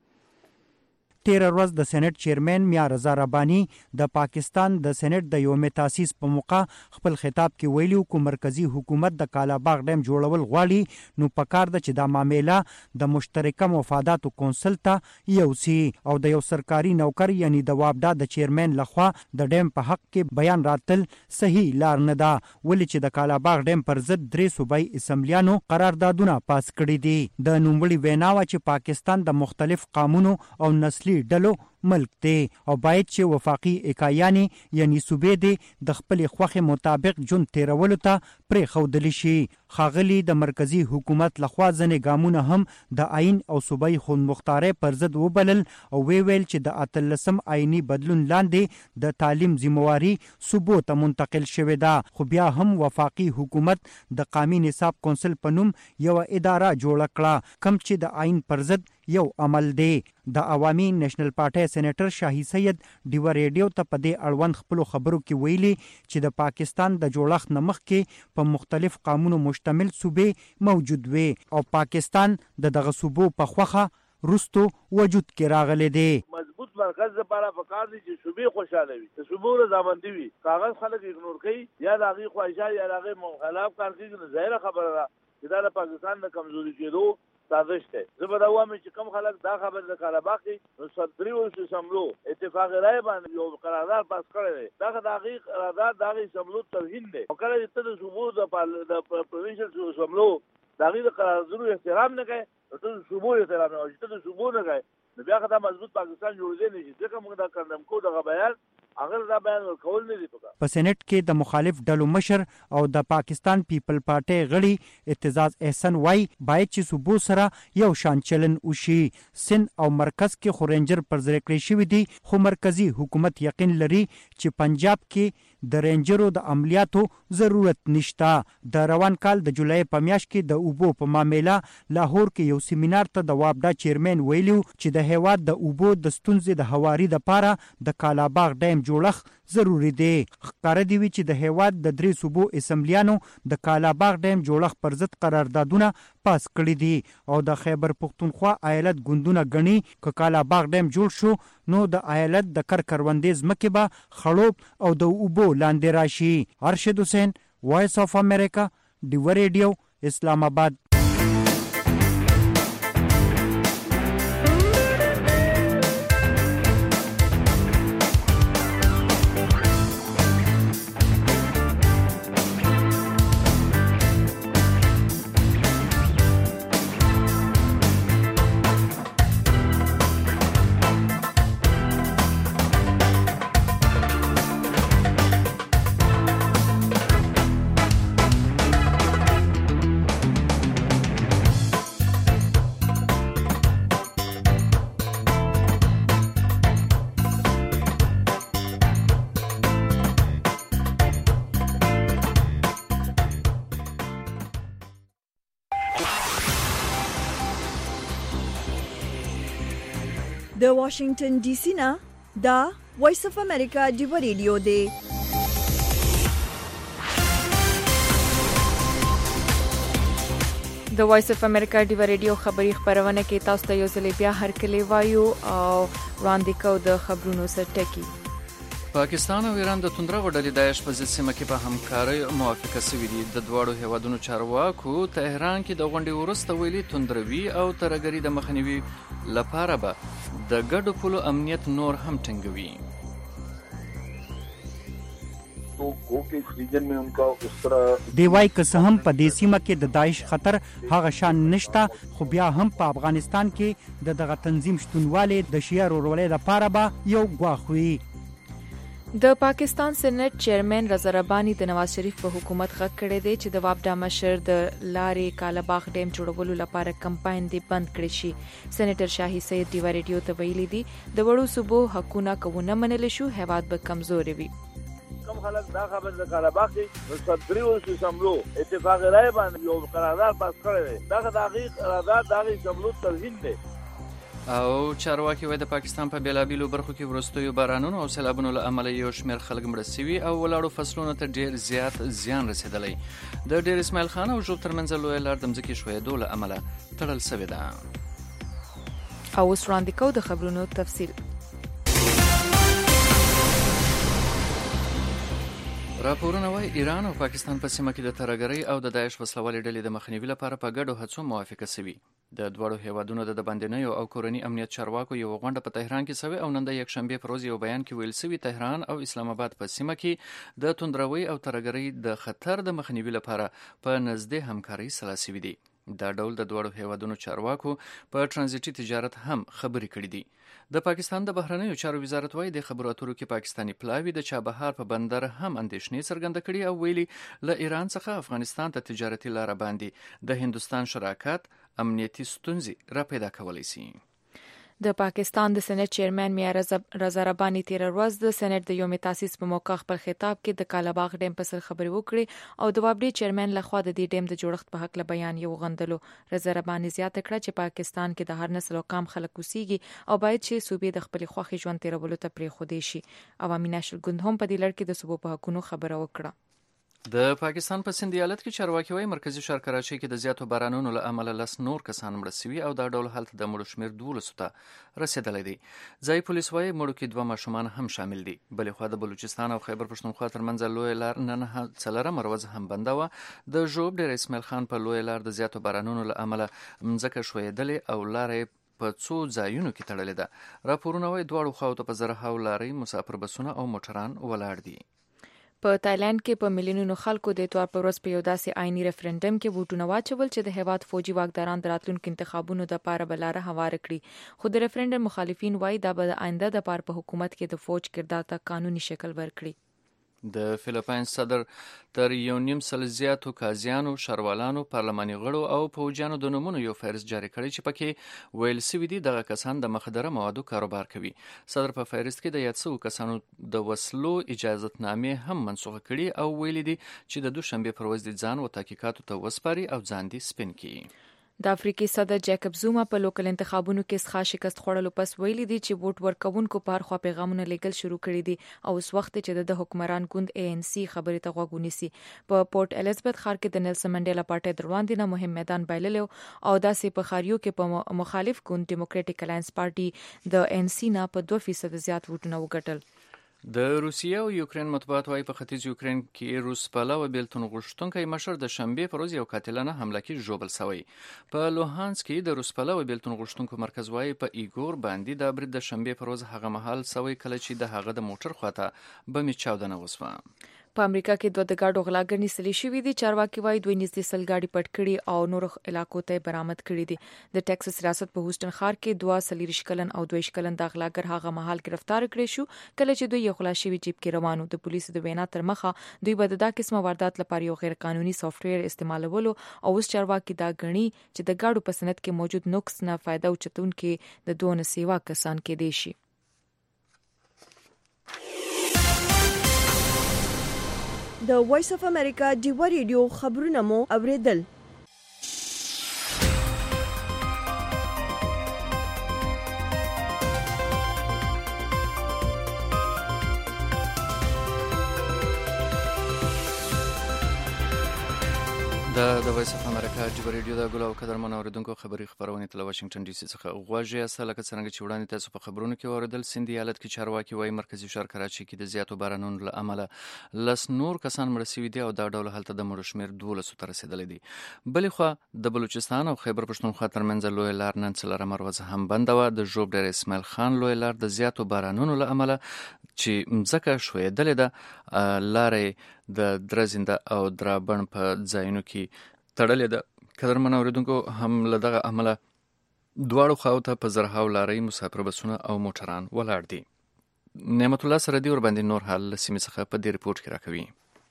تیر ورځ د سېنات چیرمن میا رضا ربانی د پاکستان د سېنات د یوم تاسیس په موقع خپل خطاب کې ویلي کو مرکزی حکومت د کالاباغ ډیم جوړول غواړي نو پکار د چې د معاملې د مشترکه مفاداتو کونسل ته یو سی او د یو سرکاري نوکر یعنی د وابډا د چیرمن لخوا د ډیم په حق کې بیان راتل صحیح لار نه ده ولې چې د کالاباغ ډیم پر ضد درې صوبای اسمبلیانو قراردادونه پاس کړي دي. د نوموړي ویناوه چې پاکستان د مختلف قانونو او نسلي ډلو ملک دی او باید چې وفاقي اکایانی یعنی صوبې دی د خپل خوخه مطابق جون تیرولو ته پرې خودلی شي. خاغلی د مرکزی حکومت لخوا ځنې ګامونه هم د آئین او صوبای خود مختارې پر ضد وبلل او وی ویل چې د اتلسم آئینی بدلون لاندې د تعلیم ذمہواری صوبو ته منتقل شوې ده. خو بیا هم وفاقي حکومت د قومي نصاب کونسل په نوم یو اداره جوړ کړه کم چې د آئین پر ضد یو عمل دی. د عوامي نېشنل پارټي سېنیټر شاهي سید ډیوا ریډیو ته په دې اړوند خپل خبرو کې ویلي چې د پاکستان د جوړښت نمخ کې په مختلف قانونو مشتمل صوبې موجود وي او پاکستان د دغه صوبو په خوخه رستو وجود کې راغلي دي. مضبوط مرکز لپاره پکار دي چې صوبې خوشاله وي، چې صوبو رضامندي وي. کاغذ خلک اګنور کوي یا د هغې خواهشات یا د هغې مخالف کار کوي نو ظاهره خبره ده چې دا د پاکستان د کمزوري کېدو سازش ده. زه به دا وایم چې کم خلک دا خبر د کالاباغ کې نو صدري ولسي سملو اتفاق رائے باندې یو قرارداد پاس کړی دی. دا د هغې قرارداد د هغې سملو توهین دی او کله چې ته د صوبو د پروینشل سملو د هغې د قراردادونو احترام نه کوې نو ته د صوبو احترام نه کوې. چې ته د صوبو نه کوې نو بیا که دا مضبوط پاکستان جوړېدی نه شي. ځکه موږ دا کندم کو دغه بیان اگر دا بیان ورکول نه دي پکار. په سېنات کې د مخالف ډلو مشر او د پاکستان پیپل پارټي غړي اعتزاز احسن وای باید چې صوبو سره یو شان چلن وشي. سن او مرکز کې خورنجر پر ځای کړی شوی دی خو مرکزی حکومت یقین لري چې پنجاب کې د رینجرو د عملیاتو ضرورت نشته. د روان کال د جولای په میاشت کې د اوبو په معاملې لاهور کې یو سیمینار ته د وابډا چیرمن ویلو چې د هیواد د اوبو د ستونزې د هواري لپاره د کالاباغ ډیم جوړښت ضروری دی. ښکاره دی چې د هیواد د درې صوبو اسمبلیانو د کالاباغ ډیم جوړښت پر ضد قراردادونه پاس کړي دي او د خیبر پختونخوا ایالت ګوندونه غني ک کالاباغ ډیم جوړ شو نو د ایالت د کر کروندې ځمکې به خړوب او د اوبو لاندې راشي. ارشد حسین، وایس اف امریکا، ډیوا ریډیو، اسلام آباد. د واشنگټن ډي سي نه دا وایس اف امریکا دی ریډیو دی. د وایس اف امریکا دی ریډیو خبری خبرونه کې تاسو ته یو ځل بیا هر کلی وایو او وړاندې کو د خبرونو سرټکی. پاکستان او ایران د توندره وډلې داعش په ضد سیمه کې په همکارۍ موافقه شوې دي. د دواړو هیوادونو چارواکو تهران کې د غونډې وروسته ویلي توندروي او ترهګري د مخنیوي لپاره به د ګډو پولو امنیت نور هم ټینګوي. دی وای که څه هم په دې سیمه کې د داعش خطر هغه شان نشته، خو بیا هم په افغانستان کې د دغه تنظیم شتونوالی د شیعه ورورولۍ لپاره به یو ګواښ وي. د پاکستان سېنات چیرمن رضا رباني د نواز شریف په حکومت غږ کړی دی چې د وابډا مشر د لارې کالاباغ ډیم جوړولو لپاره کمپاین دی بند کړی شي. سېنیټر شاهي سید دی ریډیو ته ویلي دي د وړو صوبو حقونه کوونه منل شو هیواد به کمزوري وي. کم خلک دا خبر د کالاباغ کې صدري او سملو اتفاق رائے باندې یو قرارداد پاس کړی دی. دا د هغې قرارداد د هغې سملو ترهین دی. او چارواکي وایي د پاکستان په بیلابیلو برخو کې وروستیو بارانونو او سیلابونو له امله یو شمېر خلک مړه سوي او ولاړو فصلونو ته ډېر زیات زیان رسېدلی. د ډېر اسماعیل خان او ژوب ترمنځ لویه لار د مځکې ښویېدو له امله تړل سوې ده. او اوس وړاندې کوو د خبرونو تفصیل. راپورونه وایي ایران او پاکستان په سیمه کې د ترهګرۍ او د داعش وسلوالې ډلې د مخنیوي لپاره په ګډو هڅو موافقه شوي. د دواړو هیوادونو د باندنیو او کورني امنیت چارواکو یو غونډه په تهران کې شوې او نن د یکشنبې پر ورځ یو بیان کې ویل شوي تهران او اسلام آباد په سیمه کې د توندروي او ترهګرۍ د خطر د مخنیوي لپاره په نږدې همکارۍ سلا شوي دي. دا ډول د دواړو هیوادونو چارواکو په ترانزیټي تجارت هم خبرې کړې دي. د پاکستان د بهرنیو چارو وزارت وايي د خبرو اترو کې پاکستاني پلاوی د چابهار په بندر هم اندېښنې څرګنده کړي او ویلي له ایران څخه افغانستان ته تجارتي لاره باندې د هندوستان شراکت امنیتي ستونزې را پیدا کولی شي. د پاکستان د سېنات چیرمن میا رضا رباني تیر ورځ د سېنات د یوم تاسیس په موقع خپل خطاب کې د کالاباغ ډیم په سر خبري وکړي او د وابډي چیرمن لخوا د دې ډیم د جوړښت په حق له بیان یو غندلو. رضا رباني زیاته کړه چې پاکستان کې د هر نسل او قام خلک اوسېږي او باید چې صوبې د خپل خوښي ژوند تیرولو ته پرېښودې شي. عوامي نشل ګوند هم په دې لړ کې د صوبو په حقونو خبره وکړه. د پاکستان په سند ایالت کې چارواکي وايي مرکزی ښار کراچۍ کې د زیاتو بارانونو له امله لس نور کسان مړه شوي او دا ډول حالت د مړو شمېر دولسو ته رسېدلی دی. ځایي پولیس وايي مړو کې دوه ماشومان هم شامل دي. بلې خوا د بلوچستان او خیبر پښتونخوا ترمنځ لویه لار نن څلورمه ورځ هم بنده وه. د ژوب ډېر اسماعیل خان په لویه لار د زیاتو بارانونو له امله مځکه ښویېدلې او لاره په څو ځایونو کې تړلې ده. راپورونه وايي دواړو خواو ته په زرهاو لارۍ مسافر بسونه او موټران ولاړ دي. په تایلند کې په میلیونونو خلکو د اتوار په ورځ په یو داسې آئینی ریفرنډم کې ووټونه واچول چې د هیواد فوجي واکداران د راتلونکو انتخابونو لپاره به لاره هواره کړي. خو د ریفرنډم مخالفین وایي دا به د آینده لپاره په حکومت کې د فوج کردار ته قانوني شکل ورکړي. د فلیپاین صدر تر یو نیم سل زیاتو قاضیانو، ښاروالانو، پارلماني غړو او پوځیانو د نومونو یو فهرست جاري کړی چې پکې ویل سوي دي دغه کسان د مخدره موادو کاروبار کوي. صدر په فهرست کې د یاد شوو کسانو د وسلو اجازتنامې هم منسوخه کړي او ویلي دي چې د دوشنبې پر ورځ د ځان و تحقیقاتو ته وسپاري او ځان دې سپین کړي. د افریقي صدر جیکب زوما په لوکل انتخابونو کې ښه شکست خوړلو پس ویلي دي چې ووټ ورکوونکو په هر خوا پیغامونه لیږل شروع کړي دي او اوس وخت چې د حکمران ګوند اے ان سی خبرې ته غوږ ونیسي. په پورټ الیزابت ښار کې د نیلسن منډیلا پارټۍ د وړاندې نه مهم میدان بایللی او داسې په ښاریو کې په مخالف ګوند ډیموکراټیک الاینس پارټي د این سی نه په دوه فیصد زیات ووټونه وګټل. د روسیې او یوکرین مطبوعات وايي په ختیځ یوکرین کې روس پلوه بیلتون غوښتونکی مشر د شنبې په ورځ یو قاتلانه حمله کې ژوبل شوی. په لوهانسک کې د روس پلوه بیلتون غوښتونکو مرکز وايي په ایګور باندې د برید د شنبې په ورځ هغه مهال شوی کله چې د هغه د موټر خواته بمې چاودنه وسوه. په امریکا کې دوه د ګاډو غلاګر نیسلی شوي دي. چارواکي وايي دوی نږدې سل ګاډي پټ کړي او نور علاقو ته برآمد کړي دي. د ټکساس ریاست په هوسټن ښار کې دوه څلوېښت کلن او دوه ویشت کلن د غلاګر هغه مهال گرفتار کړي شو کله چې دوی یو غلا شوي جیب کې روانو. د پولیسو د وینا تر مخه دوی به د دا قسمه واردات لپاره یو غیر قانوني سافټویر استعمالولو او اوس چارواکي دا ګڼي چې د ګاډو په صنعت کې موجود نقص نه فایده اخیستونکي د دوه سیوا کسان کېدای شي. د وایس اف امریکا ډیوا ریډیو خبرونه مو اوریدل. د وایس اف امریکا جبر ریډیو د ګلو قدرمن اوریدونکو خبري خبرونه تل واشنگټن ډي سي څخه غواړي اصله لکه څنګه چې وړاندې تاسو په خبرونو کې اوریدل سند ایالت کې چارواکي وایي مرکزی ښار کراچي کې د زیاتو بارانونو له امله لس نور کسان مړ شوي دي او دا ډول حالت د مړو شمیر دولس ته رسیدلی دی. بلې خو د بلوچستان او خیبر پښتونخوا ترمنځ لوی لار نن څلورمه ورځ هم بنده وه. د ژوب ډیر اسماعیل خان لوی لار د زیاتو بارانونو له امله چې مځکه ښویېدلې ده لارې د درزنده او درابڼ په ځایونو کې تړلې ده. قدرمن اوریدونکو هم له دغه عمله دواړو خواو ته په زرهاو لارۍ مسافر بسونه او موټران ولاړ دي. نعمت الله سردي ورباندې نور حال له سیمې څخه په دې رپورټ کې راکوي.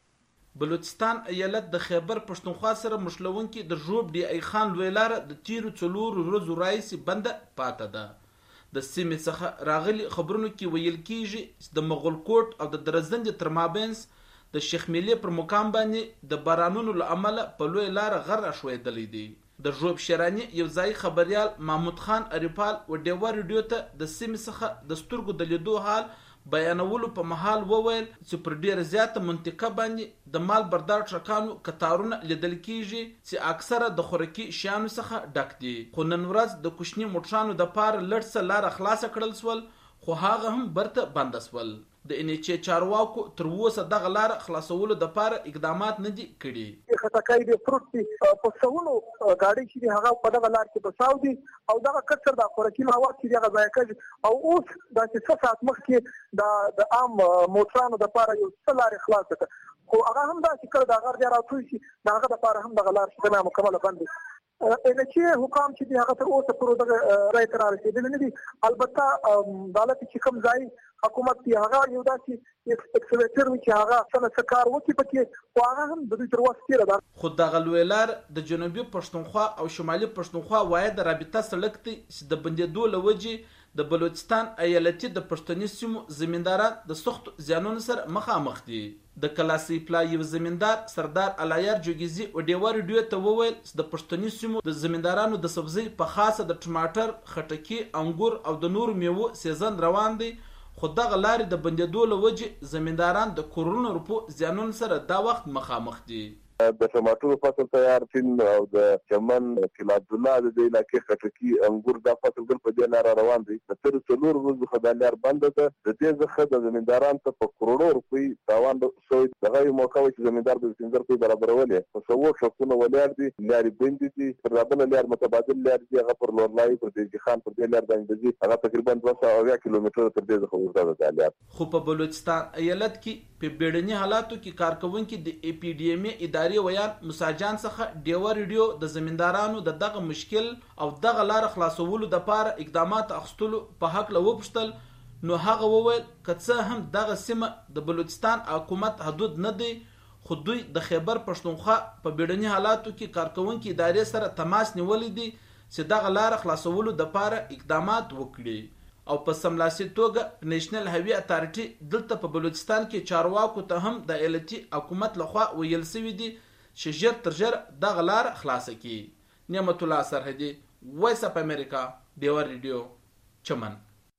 بلوچستان ایالت د خیبر پښتونخوا سره مشلونکي د ژوب ډي ای خان لوی لار د تیرو څلورو ورځو راهیسې بنده پاته ده. د سیمې څخه راغلي خبرونو کې ویل کېږي د مغل کوټ او د درزندې تر مابینځ د شیخ میلې پر مقام باندې د بارانونو له امله په لوی لار غر راښویېدلی دی. د ژوب شیراني یو ځایي خبریال محمود خان اریپال و ډیوا ریډیو ته د سیمې څخه د سترګو د لیدو حال بیانولو په مهال وویل چې پر ډیره زیاته منطقه باندې د مال بردار ټرکانو کتارونه لیدل کیږي چې اکثره د خوراکي شیانو څخه ډک دي. خو نن ورځ د کوچني موټرانو د پاره لږ څه لاره خلاصه کړل سول خو هغه هم برته بنده سول. د ان ایچ چارواکو تر اوسه دغه لار خلاصولو د پاره اقدامات نه دي کړي. خټکای د فروټ په څونو گاډي چې هغه په دغه لار کې بساو دي او دغه کثر د خوراکي مواد چې هغه ځای کوي او اوس د څه ساعت مخکې د د عام موټرانو د پاره یو څه لار خلاص کړه خو هغه هم دا چې کړه د هغه ځای راټول شي دغه د پاره هم دغه لار چې مکمل بند ان چې حکام چې دی هغه تر اوسه پرو دغه راي تر رسیدل نه دي. البته دولت چې کوم ځای حکومت دی هغه یو داسې اکسلریټر وي چې هغه څنګه کار وکړي پکې خو هغه هم د دوی تر وسه تیره ده. خو دغه لوی لار د جنوبي پښتونخوا او شمالي پښتونخوا واحد رابطه سړک دی چې د بندېدو له وجې د بلوچستان ایالتي د پښتني سیمو زمینداران د سخت زیانونو سره مخامخ دي. د کلاسي پلا یو زمیندار سردار علایار جوګیزي او ډیوا ریډیو ته وویل د پښتني سیمو د زمیندارانو د سبزی په خاصه د ټماټر، خټکی، انګور او د نور میوو سیزن روان دی خو دغه لارې د بندېدو له وجې زمینداران د کورونو روپو زیانونو سره دا وخت مخامخ دي. د ټماټرو فصل تیار شین او د چمن کلا عبدالله د دې علاقې خټکی انګور دا فصل ګل په دې لار روان دي. د تر څلور ورځو خدای لار بنده ده. د دې ځخه د زمینداران ته په کروڑو روپۍ تاوان شوی. دغه یو موقع چې زمیندار د سنځر په برابرولې په څو شخصونه ولر دي لارې بندې دي پر رابل لار متبادل لار دي هغه پر لورلای پر دې خان پر دې لار باندې دي هغه تقریبا دوه سوه کیلومتره تر دې ځخه ورته ده. خو په بلوچستان ایالت کې په بیړني حالاتو کې کارکونکو د ای پی ډی ایم ادارې ویان مساجان څخه ډیوا ریډیو د زمیندارانو د دغه مشکل او دغه لار خلاصولو د پاره اقدامات اخستلو په حق له وپښتل نو هغه وویل کڅه هم دغه سیمه د بلوچستان حکومت حدود نه دی خو دوی د خیبر پښتونخوا په بیړني حالاتو کې کارکونکو ادارې سره تماس نیولې دي چې دغه لار خلاصولو د پاره اقدامات وکړي او په سملاسي توګه نېشنل هاوی اتارټي دلته په بلوچستان کې چارواکو ته هم د ایالتي حکومت لخوا ویل شوی دي چې ژر تر ژر دغه لار خلاصه کړي. نعمت الله سرحدي وایس اف امریکا ډیوا ریډیو چمن.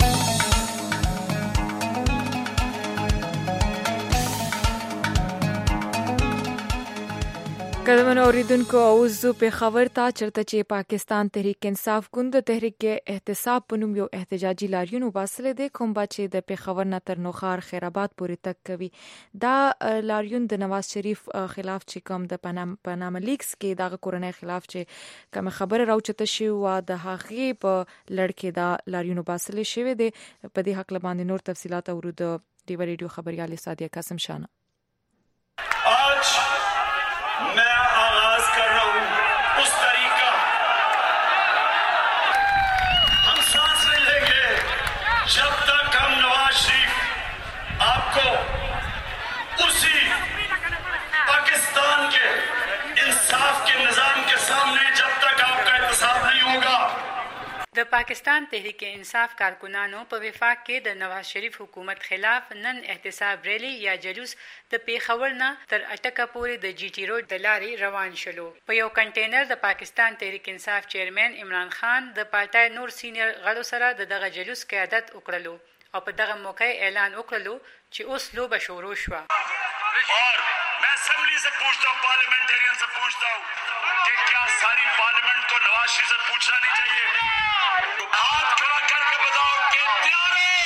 قدمن اوریدونکو اوزو په خبر تا چرته چې پاکستان تحریک انصاف ګوند تحریک احتساب په نوم یو احتجاجي لاریون وباسل دي کوم چې د پیښور نه تر نوخار خیرآباد پورې تک کوي. دا لاریون د نواز شریف خلاف چې کوم د پاناما لیکس کې د کورنۍ خلاف چې کوم خبره راوچته شي او د هغې په لړ کې دا لاریون وباسل شوی دی. په دې حق باندې نور تفصيلات اورو د ډیوا ریډیو خبريال سادیه قاسم شانه. आज मैं आगाज कर रहा हूं उस तरीका हम सांस नहीं लेंगे जब तक हम नवाज शरीफ आपको उसी पाकिस्तान के इंसाफ के निजाम के सामने जब तक आपका एहतसाब नहीं होगा. د پاکستان تحریک انصاف کارکنانو په وفاق کې د نواز شریف حکومت خلاف نن احتساب ریلی یا جلوس د پیښور نه تر اټکه پورې د جی ټی روډ د لارې روان شلو. په یو کنټینر د پاکستان تحریک انصاف چیرمن عمران خان د پارټای نور سینیئر غړو سره د دغه جلوس قیادت وکړلو او په دغه موقع اعلان وکړلو چې اوس لوبه شروع شوه. और मैं असेंबली से पूछता हूँ, पार्लियामेंटेरियन से पूछता हूँ कि क्या सारी पार्लियामेंट को नवाज शरीफ से पूछना नहीं चाहिए? हाथ खड़ा करके बताओ कि तैयार है?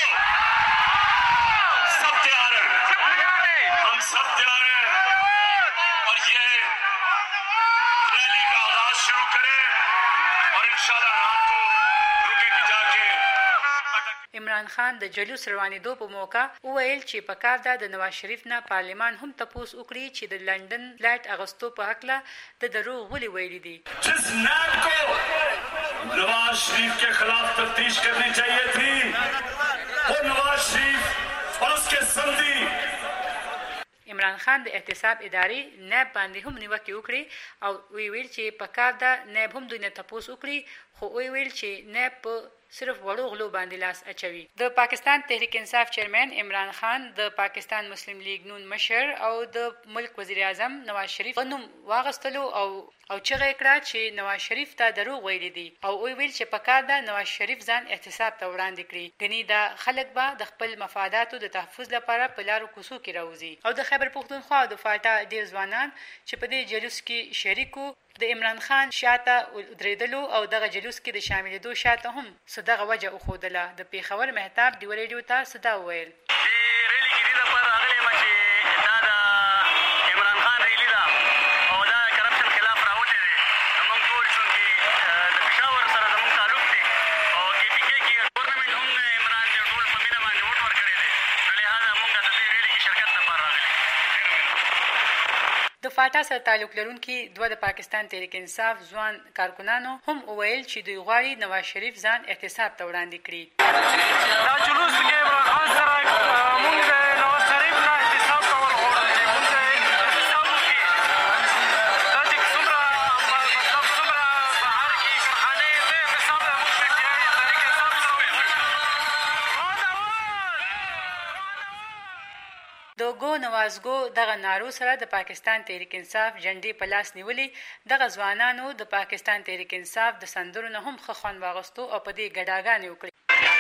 सब तैयार है, हम सब तैयार हैं और ये रैली का आगाज शुरू करें और इंशाल्लाह रात को रुकेगी जाके। عمران خان د جلوس روانېدو په موقع وویل چې په کار ده د نواز شریف نه پارلمان هم تپوس وکړي چې د لندن فلایټ اغوستو په هکله د دروغ ولې ویلي دي. जिस नैब को नवाज शरीफ के खिलाफ तफ्तीश करनी चाहिए थी वो नवाज शरीफ और उसके संधी عمران خان د احتساب ادارې نیب باندې هم نیوکې وکړي او وی ویل چې په کار ده نیب هم دوی نه تپوس وکړي، خو وی ویل چې نیب په صرف وړو غلو باندې لاس اچوي. د پاکستان تحریک انصاف چیرمن عمران خان د پاکستان مسلم لیگ نون مشر او د ملک وزیر اعظم نواز شریف په نوم واغستلو او او چغه کړه چې نواز شریف ته دروغ ویلي دي او وی ویل چې په کار ده نواز شریف ځان احتساب ته وړاندې کړي. ګنې دا خلک به د خپل مفاداتو د تحفظ لپاره په لارو کوڅو کې راوځي. او د خیبر پښتونخوا د فاټا ډیر ځوانان چې په دې جلوس کې شریکو د عمران خان شاته درېدلو او دغه جلوس کې د شاملېدو شاته هم صدغه وجه وښودله. د پیښور مهتاب ډیو ریډیو ته صدا وویل د فاټا سره تعلق لرونکي دوه د پاکستان تحریک انصاف ځوان کارکنانو هم وویل چې دوی غواړي نواز شریف ځان احتساب ته وړاندې کړي. دا جلوس کې عمران خان سره موږ د نواز شریف نه احتساب کول غواړو، موږ د احتساب وکړي. دا چې څومره مطلب څومره بهر کې کارخانې د احتساب موږ په تحریک انصاف سره د ګو نوازګو دغه نارو سره د پاکستان تحریک انصاف جنډې په لاس نیولې. دغه ځوانانو د پاکستان تحریک انصاف د سندرو نه هم ښه خوند واغوستو او په دې ګډاګانې وکړې.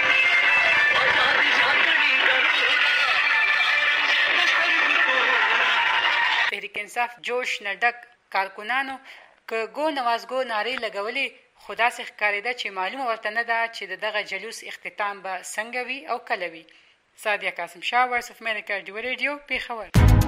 تحریک انصاف جوش نه ډک کارکنانو که ګو نوازګو نارې لګولې، خو داسې ښکارېده چې معلومه ورته نه ده چې د دغه جلوس اختتام به څنګه وي او کله وي. سادیا قاسم شاه، وایس اف امریکا، ډیو ریډیو، پیښور.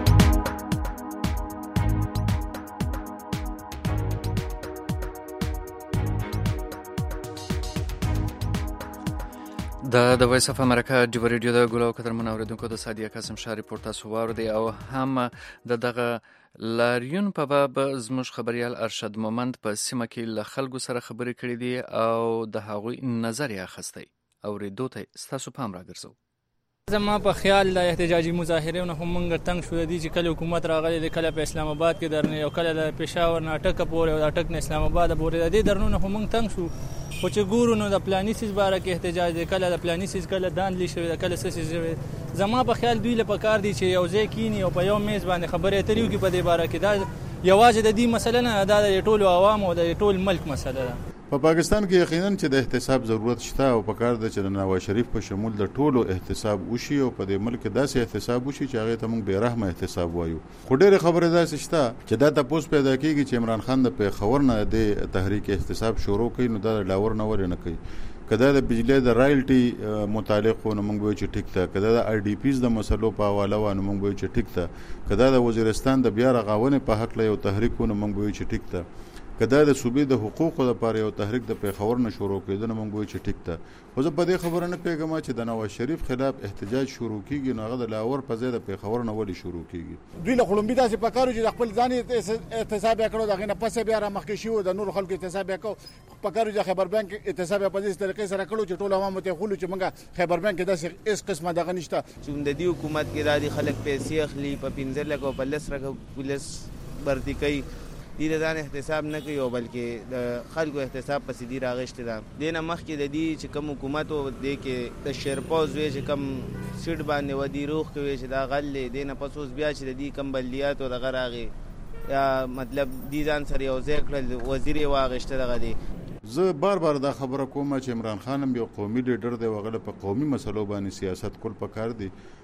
د د وایس اف امریکا ډیو ریډیو د ګلو قدرمن اوریدونکو د سادیا قاسم شاه ریپورت تاسو واوریدئ او هم د دغه لاریون په باب زموږ خبريال ارشد مومند په سیمه کې له خلکو سره خبرې کړې دي او د هغوی نظر یې اخیستی. اوریدو ته ستاسو پام راګرځو. زما په خیال د احتجاجي مظاهرهونو هم موږ تنګ شو دي چې کله حکومت راغلی د کله په اسلام آباد کې درنه او کله د پېښور نه ټکه پورې او د ټک نه اسلام آباد پورې د دې درنونه هم موږ تنګ شو. خو چې ګورو نو د پلاني سیس باره کې احتجاج دی، کله د پلاني سیس کله داندلی شوی د کله سیس شوی. زما په خیال دوی له پکار دي چې یو ځای کینی او په یو میز باندې خبرې اترې وکړي په دې باره کې. دا یوازې د دې مسله نه، دا د ټولو عوامو او د ټول ملک مسله ده. په پاکستان کې یقینا چې د احتساب ضرورت شته او په کار ده چې د نواز شریف په شمول د ټولو احتساب وشي او په دې ملک داسې احتساب وشي چې هغه ته موږ بے رحمه احتساب وایو. خو ډېر خبره داسې شته چې دا تاسو پیدا کیږي چې عمران خان د پیښور نه د تحریک احتساب شروع کړي نو دا لاور نه ور نه کوي. کله د بجلی د رایلټي متعلق نو موږ وایو چې ټیک ده، کله د آر ډي پیز د مسلو په حواله و نو موږ وایو چې ټیک ده، کله د وزیرستان د بیا رغاونې په حق له یو تحریک نو موږ وایو چې ټیک ده، کله د صوبې د حقوقو لپاره یو تحریک د پیښور نه شروع کېدل نو موږ وایو چې ټیک ده. خو زه په دې خبره نه پیګم چې د نواز شریف خلاف احتجاج شروع کیږي نو هغه د لاور په ځای د پیښور نه ولې شروع کیږي. دوی له خلمبي داسې پکارو چې خپل ځان احتساب کړو دغه نه پسې بیا را مخکې شو د نور خلکو احتساب وکړو. پکارو چې خبر بانک احتساب په دې طریقې سره کړو چې ټول عوامو ته خلک چې موږ خبر بانک داسې اس قسمه دغه نشته چې د دې حکومت کې د خلک پیسې اخلي په پنځه لکه په لس لکه پولیس برتی کوي. دې ځان احتساب نه کوي او بلکې د خلکو احتساب په سیدی راغشته ده. دینه مخکې د دې چې کوم حکومت او د کې د شیرپوز وی چې کوم سیټ باندې ودی روخ کوي چې دا غلې دینه پسوس بیا چې د دې کم بلدیات او د غراغي یا مطلب دې ځان سره یو ځای کړل وزیر واغشته دغه دی. زه بار بار دا خبره کوم چې عمران خان هم یو قومي لیډر دی، وغله په قومي مسلو باندې سیاست کول پکار دی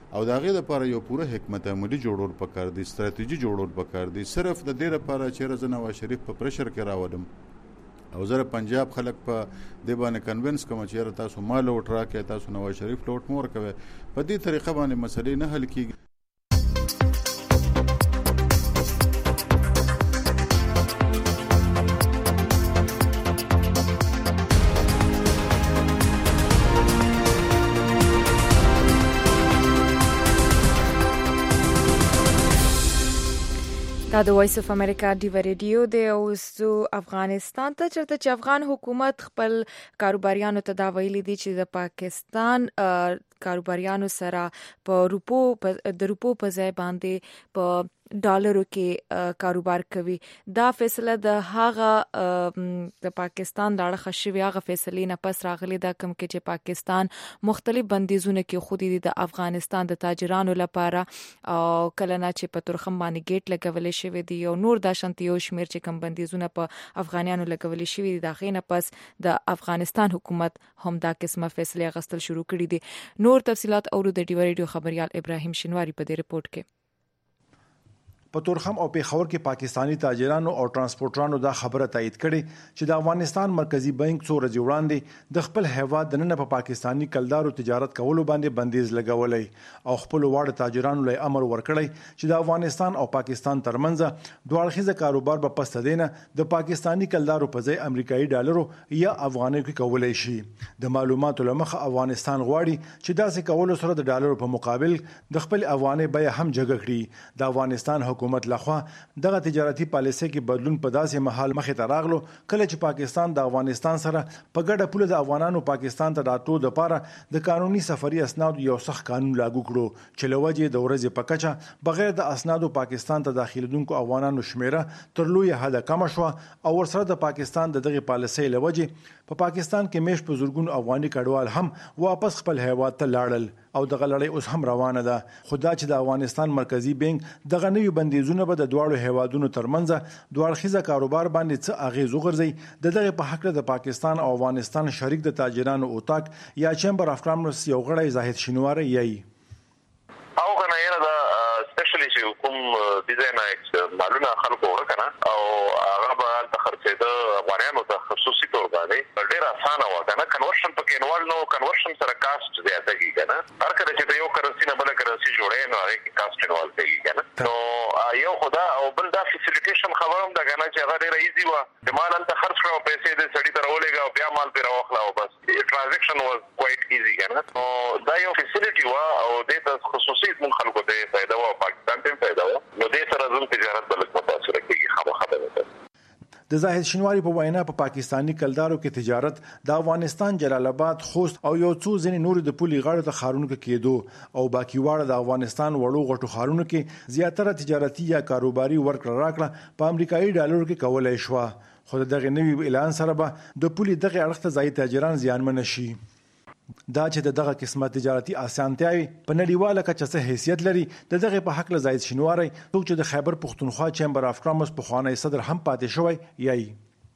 او د هغې دپاره یو پوره حکمت عملي جوړول پکار دی، ستراتیجي جوړول پکار دی. صرف د دې لپاره چې زه نواز شریف په پرشر کې راولم او زه پنجاب خلک په دې باندې کنوینس کوم چې تاسو مال وټ راکې، تاسو نواز شریف لوټ مور کوي، په دې طریقه باندې مسلې نه حل کیږي. دا د وایس اف امریکا ډیو ریډیو دی. اوس افغانستان ته چرته چې افغان حکومت خپل کاروباریانو ته دا ویلي دي چې د پاکستان کاروباریانو سره په روپو د روپو په ځای باندې په ډالرو کې کاروبار کوي. دا فیصله د هغه د پاکستان د اړخه شوی هغه فیصلې نه پس راغلی دا کوم کې چې پاکستان مختلف بندیزونه کې خودي دي د افغانستان د تاجرانو لپاره او کله نه چې په ترخم باندې گیټ لګولې شوی دی او نور د شانتیو شمیر چې کوم بندیزونه په افغانانو لګولې شوی دي دا غینه پس د افغانستان حکومت هم دا قسمه فیصله غستل شروع کړي دي. نور تفصيلات اورو د ډیو ریډیو خبريال ابراهيم شنواری په دې رپورت کې. په تورخم او پیښور کې پاکستانی تاجرانو او ترانسپورټرانو دا خبره تایید کړي چې د افغانستان مرکزی بانک څو ورځې وړاندې د خپل هیواد د نن په پاکستانی کلدارو تجارت کولو باندې بندیز لګولې او خپل واړه تاجرانو له امر ورکړی چې د افغانستان او پاکستان ترمنځ دوه اړخیزه کاروبار به پس دینه د پاکستانی کلدارو په ځای امریکایي ډالرو یا افغاني کې کولای شي. د معلوماتو لمخه افغانستان غواړي چې داسې کولو سره د ډالرو په مقابل د خپل افغاني بیه هم جګه کړي. د افغانستان حکومت لخوا دغه تجارتي پالیسي کې بدلون په داسې محل مخې ته راغلو کله چې پاکستان د افغانستان سره په ګډه پوله د افغانانو پاکستان ته راتلو لپاره د قانوني سفري اسناد یو سخت قانون لاګو کړو چې لوجه د ورځې په کچه بغیر د اسنادو پاکستان ته داخليدونکو افغانانو شمیره تر لوی حد کم شو او ورسره د پاکستان دغه پالیسي لوجه په پاکستان کې میش په زورګون افغاني کډوال هم واپس خپل هیواد ته لاړل او دغه لړۍ اوس هم روانه ده. خدا چې د افغانستان مرکزی بانک دغه نوی بندیزونه به د دواړو هیوادونو ترمنځ دوه اړخیزه کاروبار باندې څه اغیز وغورځي د دغه په حق د پاکستان او افغانستان شریک د تاجرانو اوتاک یا چمبر اف کامرس یو غړی زاهد شینواری یي او کنه یره دا سپیشلی چې کوم ډیزاین مالونه خلکو ورکنه او هغه به تخرڅه د افغانانو ته خصوصي تور باندې ډیر اسانه و کنه کنورشن پکې انوال نو کنورشن سره کاست زیاته کیږي کنه هر کله چې یو کرنسی نه بل کرنسی جوړې نو هغه کې کاست انوال کیږي کنه نو یو خدا او بل دا فیسیلیټیشن خبروم دا کنه چې هغه ډیر ایزی و د مال انت خرڅ کړو پیسې دې سړی ته راولېګا او بیا مال پیرا واخلا او بس ټرانزیکشن واز کوایټ ایزی کنه نو دا یو فیسیلیټی و او د خصوصي مون خلکو ته فائدہ و پاکستان ته فائدہ و نو دې سره زموږ تجارت بل متاثر کیږي خبره خبره. د زاهد شینواری په وینا په پاکستانی کلدارو کې تجارت د افغانستان جلال آباد خوست او یو څو ځینې نور د پولي غاړو ته خارونو کې کېدو او باقي واړه د افغانستان وړو غټو خارونو کې زیاتره تجارتي یا کاروباري ورکړه راکړه په امریکایي ډالرو کې کولای شو. خو دغه نوی اعلان سره به د پولي دغه اړخ ته ځای تاجران زیانمن شي. دا چې دغه قسمه تجارتي اسانتیاوي په نړیواله کچه څه حیثیت لري دغه په حق له زاید شینواری څوک چې د خیبر پختونخوا چمبر اف کامرس په خوانی صدر هم پاتې شوی یي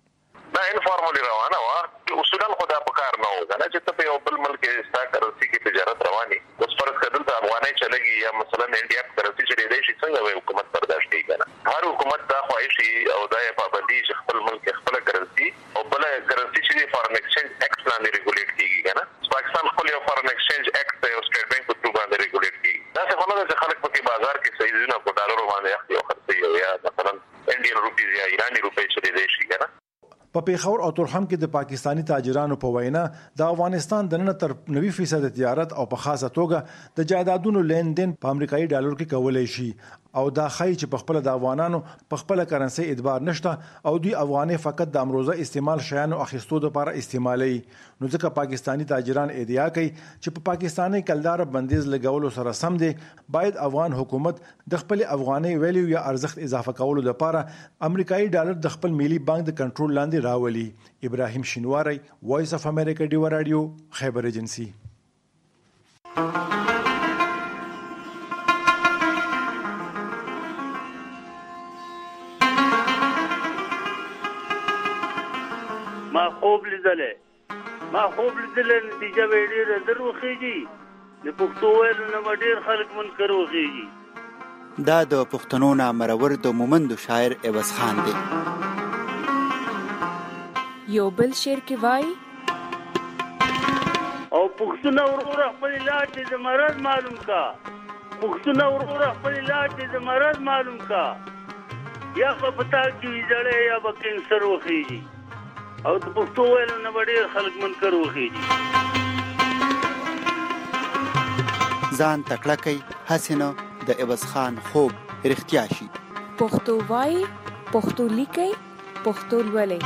دا انفارمالي روانه و اصولا خدا په کار نه و کنه چې ته په یو بل ملک ستا کرنسي کې تجارت رواني اوس فرض کړل ته افغاني چلےږي یا مثلا انډیا کرنسي چې دی شي څنګه حکومت برداشت کوي کنه هر حکومت دا خواهشي او دا پابندي چې خپل ملک خپل کرنسي او بل کرنسي چې فارن ایکسچینج اکټ باندې ریګولیټ کیږي کنه پاکستان خپل یو فارن ایکسچینج اکټ او سټیټ بانک په تو باندې ریګولیټ کیږي دا څه خلک چې خلک په بازار کې صحیح نه په ډالرو باندې اخلي او خرڅي یا مثلا انډین روپیز یا ایرانی روپی چې دی شي کنه. په پیښور او تورخم کې د پاکستانی تاجرانو په وینا د افغانستان د نن تر نوي فیصد تجارت او په خاصه توګه د جایدادونو لین-دین په امریکایي ډالر کې کولای شي او دا خای چې په خپل د افغانانو په خپل کرنسي اعتبار نشته او دوی افغاني فقط د امروزه استعمال شیانو اخیستو لپاره استعمالي. نو ځکه پاکستانی تاجران ادعا کوي چې په پاکستانی کلدار بندیز لګولو سره سم دي باید افغان حکومت د خپل افغاني ویلیو یا ارزښت اضافه کولو لپاره امریکایي ډالر د خپل ملي بانک د کنټرول لاندې راولي. ابراهيم شینواری وایس اف امریکا ډیو رادیو خیبر ایجنسی. ما خوب لیدلې ما خوب لیدلې نتیجه ویډیو درو خېږي د پښتو ویلو نه ډېر خلک منکر وخیږي. دا د پښتنو نه مرور د مومند شاعر عوض خان دی. یو بل شعر کې وایي او پښتون ورور خپل لاټ د مرض معلوم کا، پښتون ورور خپل لاټ د مرض معلوم کا، یا په پتا کې ویځړې یا به کینسر وخیږي. او د پښتو ویلو نه ډېر خلک منکر وخیږي. ځان تکړه کوي هسې نه د عوض خان خوب رښتیا شي. پښتو وایي، پښتو لیکي، پښتو لولي.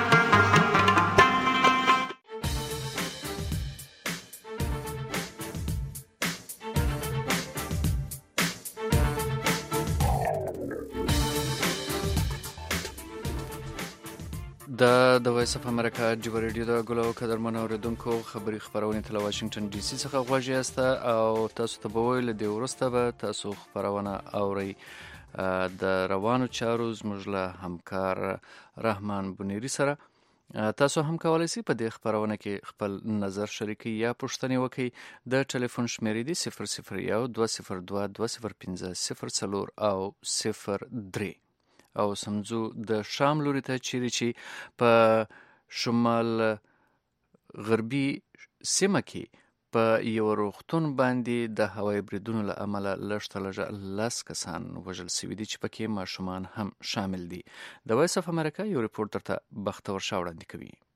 د د وایس اف امریکا جبر ریډیو د ګلو قدرمنو اوریدونکو خبري خبرونه تل واشنگټن ډي سي څخه غواړي یاسته او تاسو ته به ویل دی ورسته به تاسو خبرونه اوري د روانو چارو زموږ له همکار رحمان بنيري سره. تاسو هم کولای شئ په دې خبرونه کې خپل نظر شریکي یا پوښتنه وکړئ. د ټلیفون شمیرې دی صفر صفر یو دوه صفر دوه دوه صفر پنځه صفر څلور او صفر درې او سمزو د شام لوري ته چیرې چې په شمال غربي سیمه کې په یو روغتون باندې د هوایي بریدونو له امله لږ تر لږه لس کسان وژل شوي دي چې پکې ماشومان هم شامل دي. د وایس اف امریکا یو ریپورټ درته بختور شاه وړاندې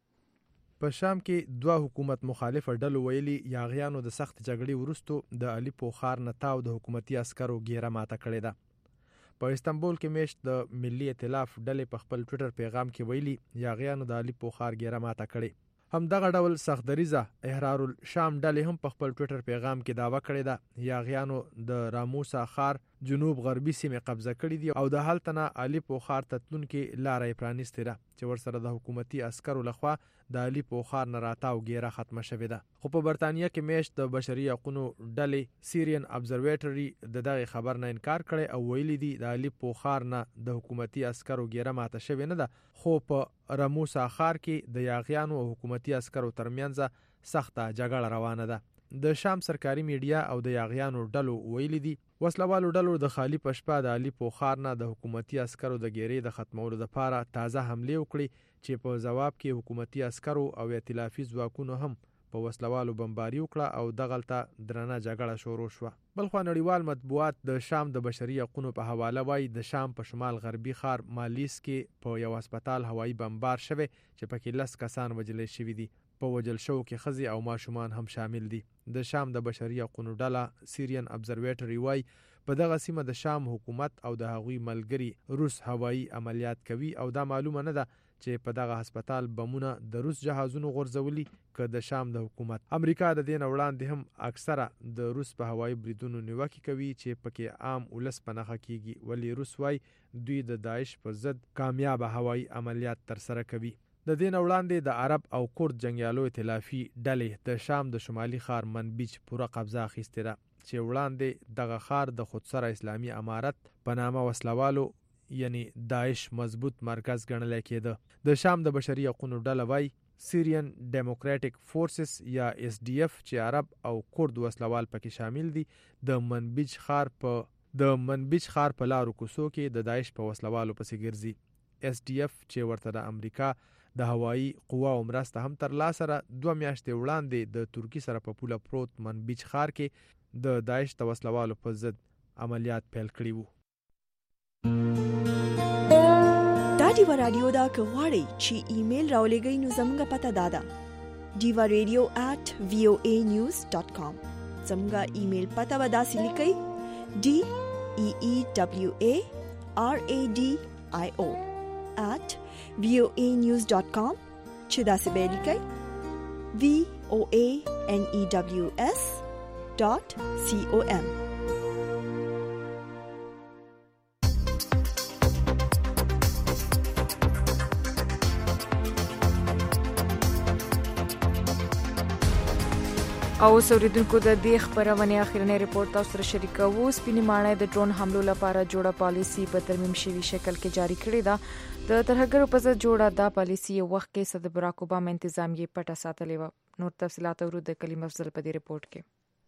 کوي. په شام کې دوه حکومت مخالف ډلو ویلي یاغیانو د سخت جګړې وروسته د علي پوخار نتاو د حکومتي عسکرو ګیره ماته کړې ده. په استنبول کې میشت د ملي ائتلاف ډلې په خپل ټویټر پیغام کې ویلي یاغیانو د علي پوخار ګیره ماته کړې. هم دغه ډول سختدریزه احرار الشام ډلې هم په خپل ټویټر پیغام کې داوا کړې ده یاغیانو د راموسا ښار جنوب غربي سیمې قبضه کړې دي او د هلته نه علي پوخار ته تلونکې لاره یې پرانیستې ده چې ورسره د حکومتي عسکرو لخوا د علي پوخار نه راتاو ګیره ختمه شوې ده. خو په برطانیه کې میشت د بشري حقوقو ډلې سیرین ابزرویټري د دغه خبر نه انکار کړی او ویلي دي د علي پوخار نه د حکومتي عسکرو ګیره ماته شوې نه ده خو په راموسا ښار کې د یاغیانو او حکومتي عسکرو ترمنځ سخته جګړه روانه ده. د شام سرکاري میډیا او د یاغیانو ډلو ویلي دي وسلوالو ډلو د خالی پشپا د علي پوخار نه د حکومتي عسکرو د ګیرې د ختمولو لپاره تازه حمله وکړي چې په جواب کې حکومتي عسکرو او ائتلافي ځواکونو هم په وسلوالو بمباري وکړه او دغلته درنه جګړه شروع شوه. بلخوا نړیوال مطبوعات د شام د بشري حقوقو په حواله وایي د شام په شمال غربي ښار مالیس کې په یو هسپتال هوایي بمبار شوی چې پکې لس کسان وژل شوي دي. په وژل شوو کې ښځې او ماشومان هم شامل دي. د شام د بشري حقوقو ډله سیرین ابزرویټري وایي په دغه سیمه د شام حکومت او د هغوی ملګري روس هوایي عملیات کوي او دا معلومه نه ده چې په دغه هسپتال بمونه د روس جهازونو غورځولي که د شام د حکومت. امریکا د دې نه وړاندې هم اکثره د روس په هوایي بریدونو نیوکې کوي چې پکې عام ولس په نښه کیږي ولی روس وایي دوی د داعش په ضد کامیابه هوایي عملیات ترسره کوي. د دې نه وړاندې د عرب او کورد جنګیالو ائتلافي ډلې د شام د شمالي ښار منبج پوره قبضه اخیستې ده چې وړاندې دغه ښار د خودسره اسلامي امارت په نامه وسلوالو یعنی داعش مضبوط مرکز ګڼل کېده. د شام د بشري حقوقو ډله وایي سیرین ډیموکراټک فورسز یا اس ډي اف چې عرب او کورد وسلوال پکې شامل دي د منبج ښار په د منبج ښار په لارو کوڅو کې د داعش په وسلوالو پسې ګرځي. اس ډي اف چې ورته د امریکا د هوایي قواو مرسته هم تر لاسه را دوه میاشتې وړاندې د ترکی سره په پوله پروت منبج ښار کې د داعش د وسلوالو په ضد عملیات پیل کړي وو. دا ډیوا رادیو دا که غواړئ چې ایمیل راولېږئ نو زموږ پته دا ده ډیوا ریډیو ایٹ وی او ای نیوز ډاٹ کام. زموږ ایمیل پته به داسې لیکئ ډي ای ای ډبلیو ای آر ای ډي آی او at v o a news dot com چې داسې به لیکئ v o a n e w s dot c o m. او اوریدونکو د دې خبرونه اخیرنی ریپورت تاسو سره شریکوو. سپینې ماڼۍ د ډرون حملو لپاره جوړه پالیسی په ترمیم شوي شکل کې جاری کړې ده. د ترهګرو په ضد جوړه دا پالیسی یو وخت کې صدر براک اوباما انتظامیه پټه ساتلې وه. نور تفصیلات ورو د کلیم افضل په دې ریپورت کې.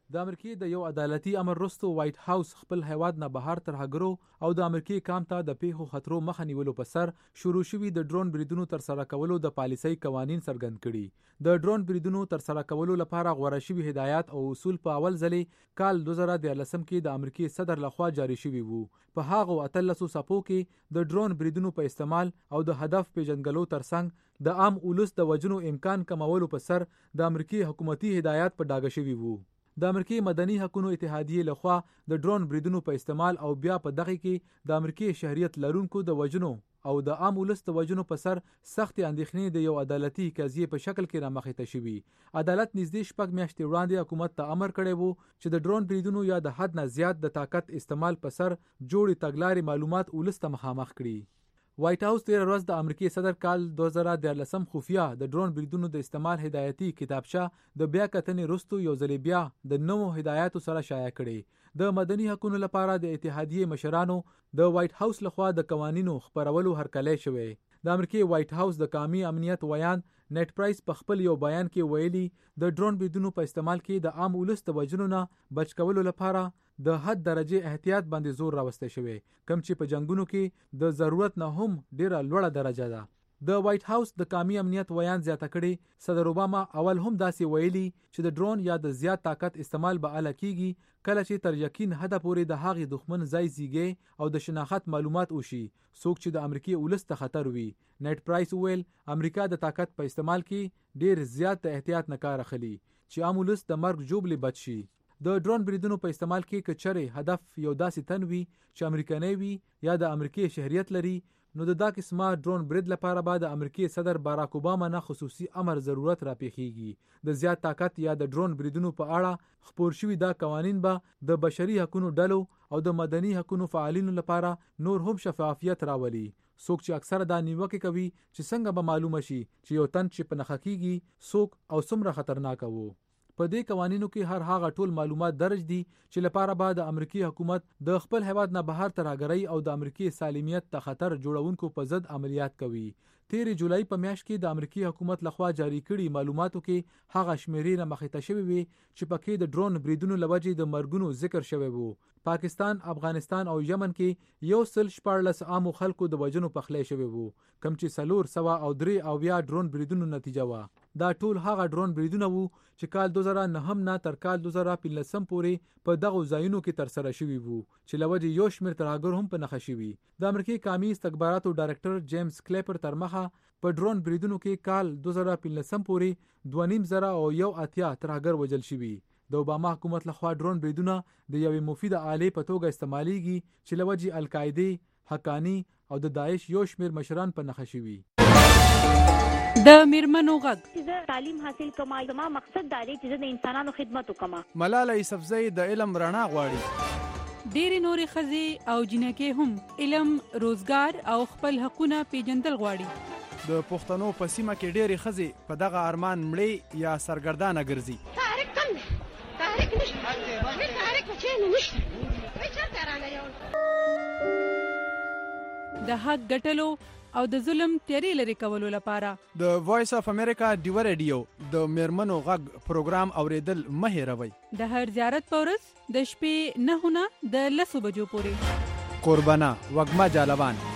د امریکای د یو عدالتي امر وروسته وایټ هاوس خپل هیواد نه بهر ترهګرو او د امریکای کام ته د پیښو خطرو مخه نیولو په سر شروع شوي د ډرون بریدونو ترسره کولو د پالیسۍ قوانین څرګند کړي. د ډرون بریدونو ترسره کولو لپاره غوره شوي هدایات او اصول په اول ځلې کال دوه زره دیارلسم کې د امریکای صدر لخوا جاری شوي وو. په هغو اتلسو څپو کې د ډرون بریدونو په استعمال او د هدف پیژنګلو ترڅنګ د عام اولس د وژنو امکان کمولو په سر د امریکای حکومتي هدایات په ډاګه شوي وو. د امریکای مدني حقوقو اتحادیې لخوا د ډرون بریدونو په استعمال او بیا په دغه کې د امریکای شهریت لرونکو د وژنو او د عام ولس د وژنو په سر سخت اندېښنې د یو عدالتي قضیې په شکل کې رامخې ته شوي. عدالت نږدې شپږ میاشتې وړاندې حکومت ته امر کړی وو چې د ډرون بریدونو یا د حد نه زیات د طاقت استعمال په سر جوړې تګلارې معلومات ولس ته مخامخ کړي. وایټ هاوس تیر ورځ د امریکای صدر کال دوه زره دیارلسم خفیه د ډرون بریدونو د استعمال هدایتي کتابچه د بیا کتنې وروسته یو ځل بیا د نوو هدایاتو سره شایع کړي. د مدني حقوقو لپاره د اتحادیې مشرانو د وایټ هاوس لخوا د قوانینو خپرولو هرکلی شوی. د امریکای وایټ هاوس د قومي امنیت ویان نیټ پرایس په خپل یو بیان کې ویلي د ډرون بریدونو په استعمال کې د عام ولس د وژنو نه بچ کولو لپاره د حد درجه احتیاط باندې زور راوسته شوی، کوم چې په جنگونو کې د ضرورت نه هم ډیره لوړه درجه ده. د وایټ هاوس د قومي امنیت ویان زیاته کړي صدر اوباما اول هم داسې ویلي چې د ډرون یا د زیات طاقت استعمال به اله کیږي کله چې تر یقین حد پورې د هغې دښمن ځای زیږي او د شناخت معلومات وشي څوک چې د امریکای ولس ته خطر وي. نیټ پرایس ویل امریکا د طاقت په استعمال کې ډیر زیات احتیاط نه کار اخلي چې عام ولس د مرګ جوړې بچ شي. د ډرون بریدونو په استعمال کې کچره هدف یو داسې تن وي چې امریکایي وي یا د امریکای شهریت لري نو د دا قسمه ډرون برید لپاره به د امریکای صدر باراک اوباما نه خصوصي امر ضرورت راپېښیږي. د زیات طاقت یا د ډرون بریدونو په اړه خپور شوي دا قوانین به د بشري حقوقو ډلو او د مدني حقوقو فعالینو لپاره نور هم شفافیت راولي. څوک چې اکثره دا نیوکه کوي چې څنګه به معلومه شي چې یو تن چې په نښه کیږي څوک او څومره خطرناک وو. په دې قوانینو کې هر هغه ټول معلومات درج دي چې لپاره به د امریکای حکومت د خپل هیواد نه بهر ترهګرۍ او د امریکای سالمیت ته خطر جوړونکو په ضد عملیات کوي. تیر جولای په میاشت کې د امریکای حکومت لخوا جاری کړي معلوماتو کې هغه شمیرې نه مخې ته شوي وي چې پکې د ډرون بریدونو لوجې د مرګونو ذکر شوی وو. پاکستان، افغانستان او یمن کې یو سل شپاړلس عامو خلکو د وژنو پخلی شوی وو کوم چې څلور سوه او درې اویا ډرون بریدونو نتیجه وه. دا ټول هغه ډرون بریدونه وو چې کال دوه زره نهم نه تر کال دوه زره پنځلسم پورې په دغو ځایونو کې ترسره شوي وو چې له وجې یو شمېر ترهګر هم په نښه شوي. د امریکای قومي استخباراتو ډایرکټر جیمز کلیپر تر مخه په ډرون بریدونو کې کال دوه زره پنځلسم پورې دوه نیم زره او یو اتیا ترهګر وژل شوي. د اوباما حکومت لخوا ډرون بریدونه د یوې مفیده آلې په توګه استعمالیږي چې له وجې القاعدې، حقانی او د داعش یو شمېر مشران په نښه شوي. د میرمنو غږ زه تعلیم حاصل کوم، زما مقصد دا دی چې زه د انسانانو خدمت وکړم. ملاله یوسفزۍ د علم رڼا غواړي. ډېرې نورې ښځې او جنکې هم علم، روزګار او خپل حقونه پیژندل غواړي. د پښتنو په سیمه کې ډېرې ښځې په دغه ارمان مړې یا سرګردانه ګرځي. تحریک کم دی، تحریک نشته، هیڅ تحریک په چین نشته، هیڅ چېرته رانه د حق ګټلو او د ظلم تیارې لرې کولو لپاره د وایس اف امریکا ډیو رادیو د میرمنو غږ پروګرام اوریدل مه هېروئ. د هر زیارت په ورځ د شپې نهه نه د لسو بجو پورې. قربانه وږمه جالبان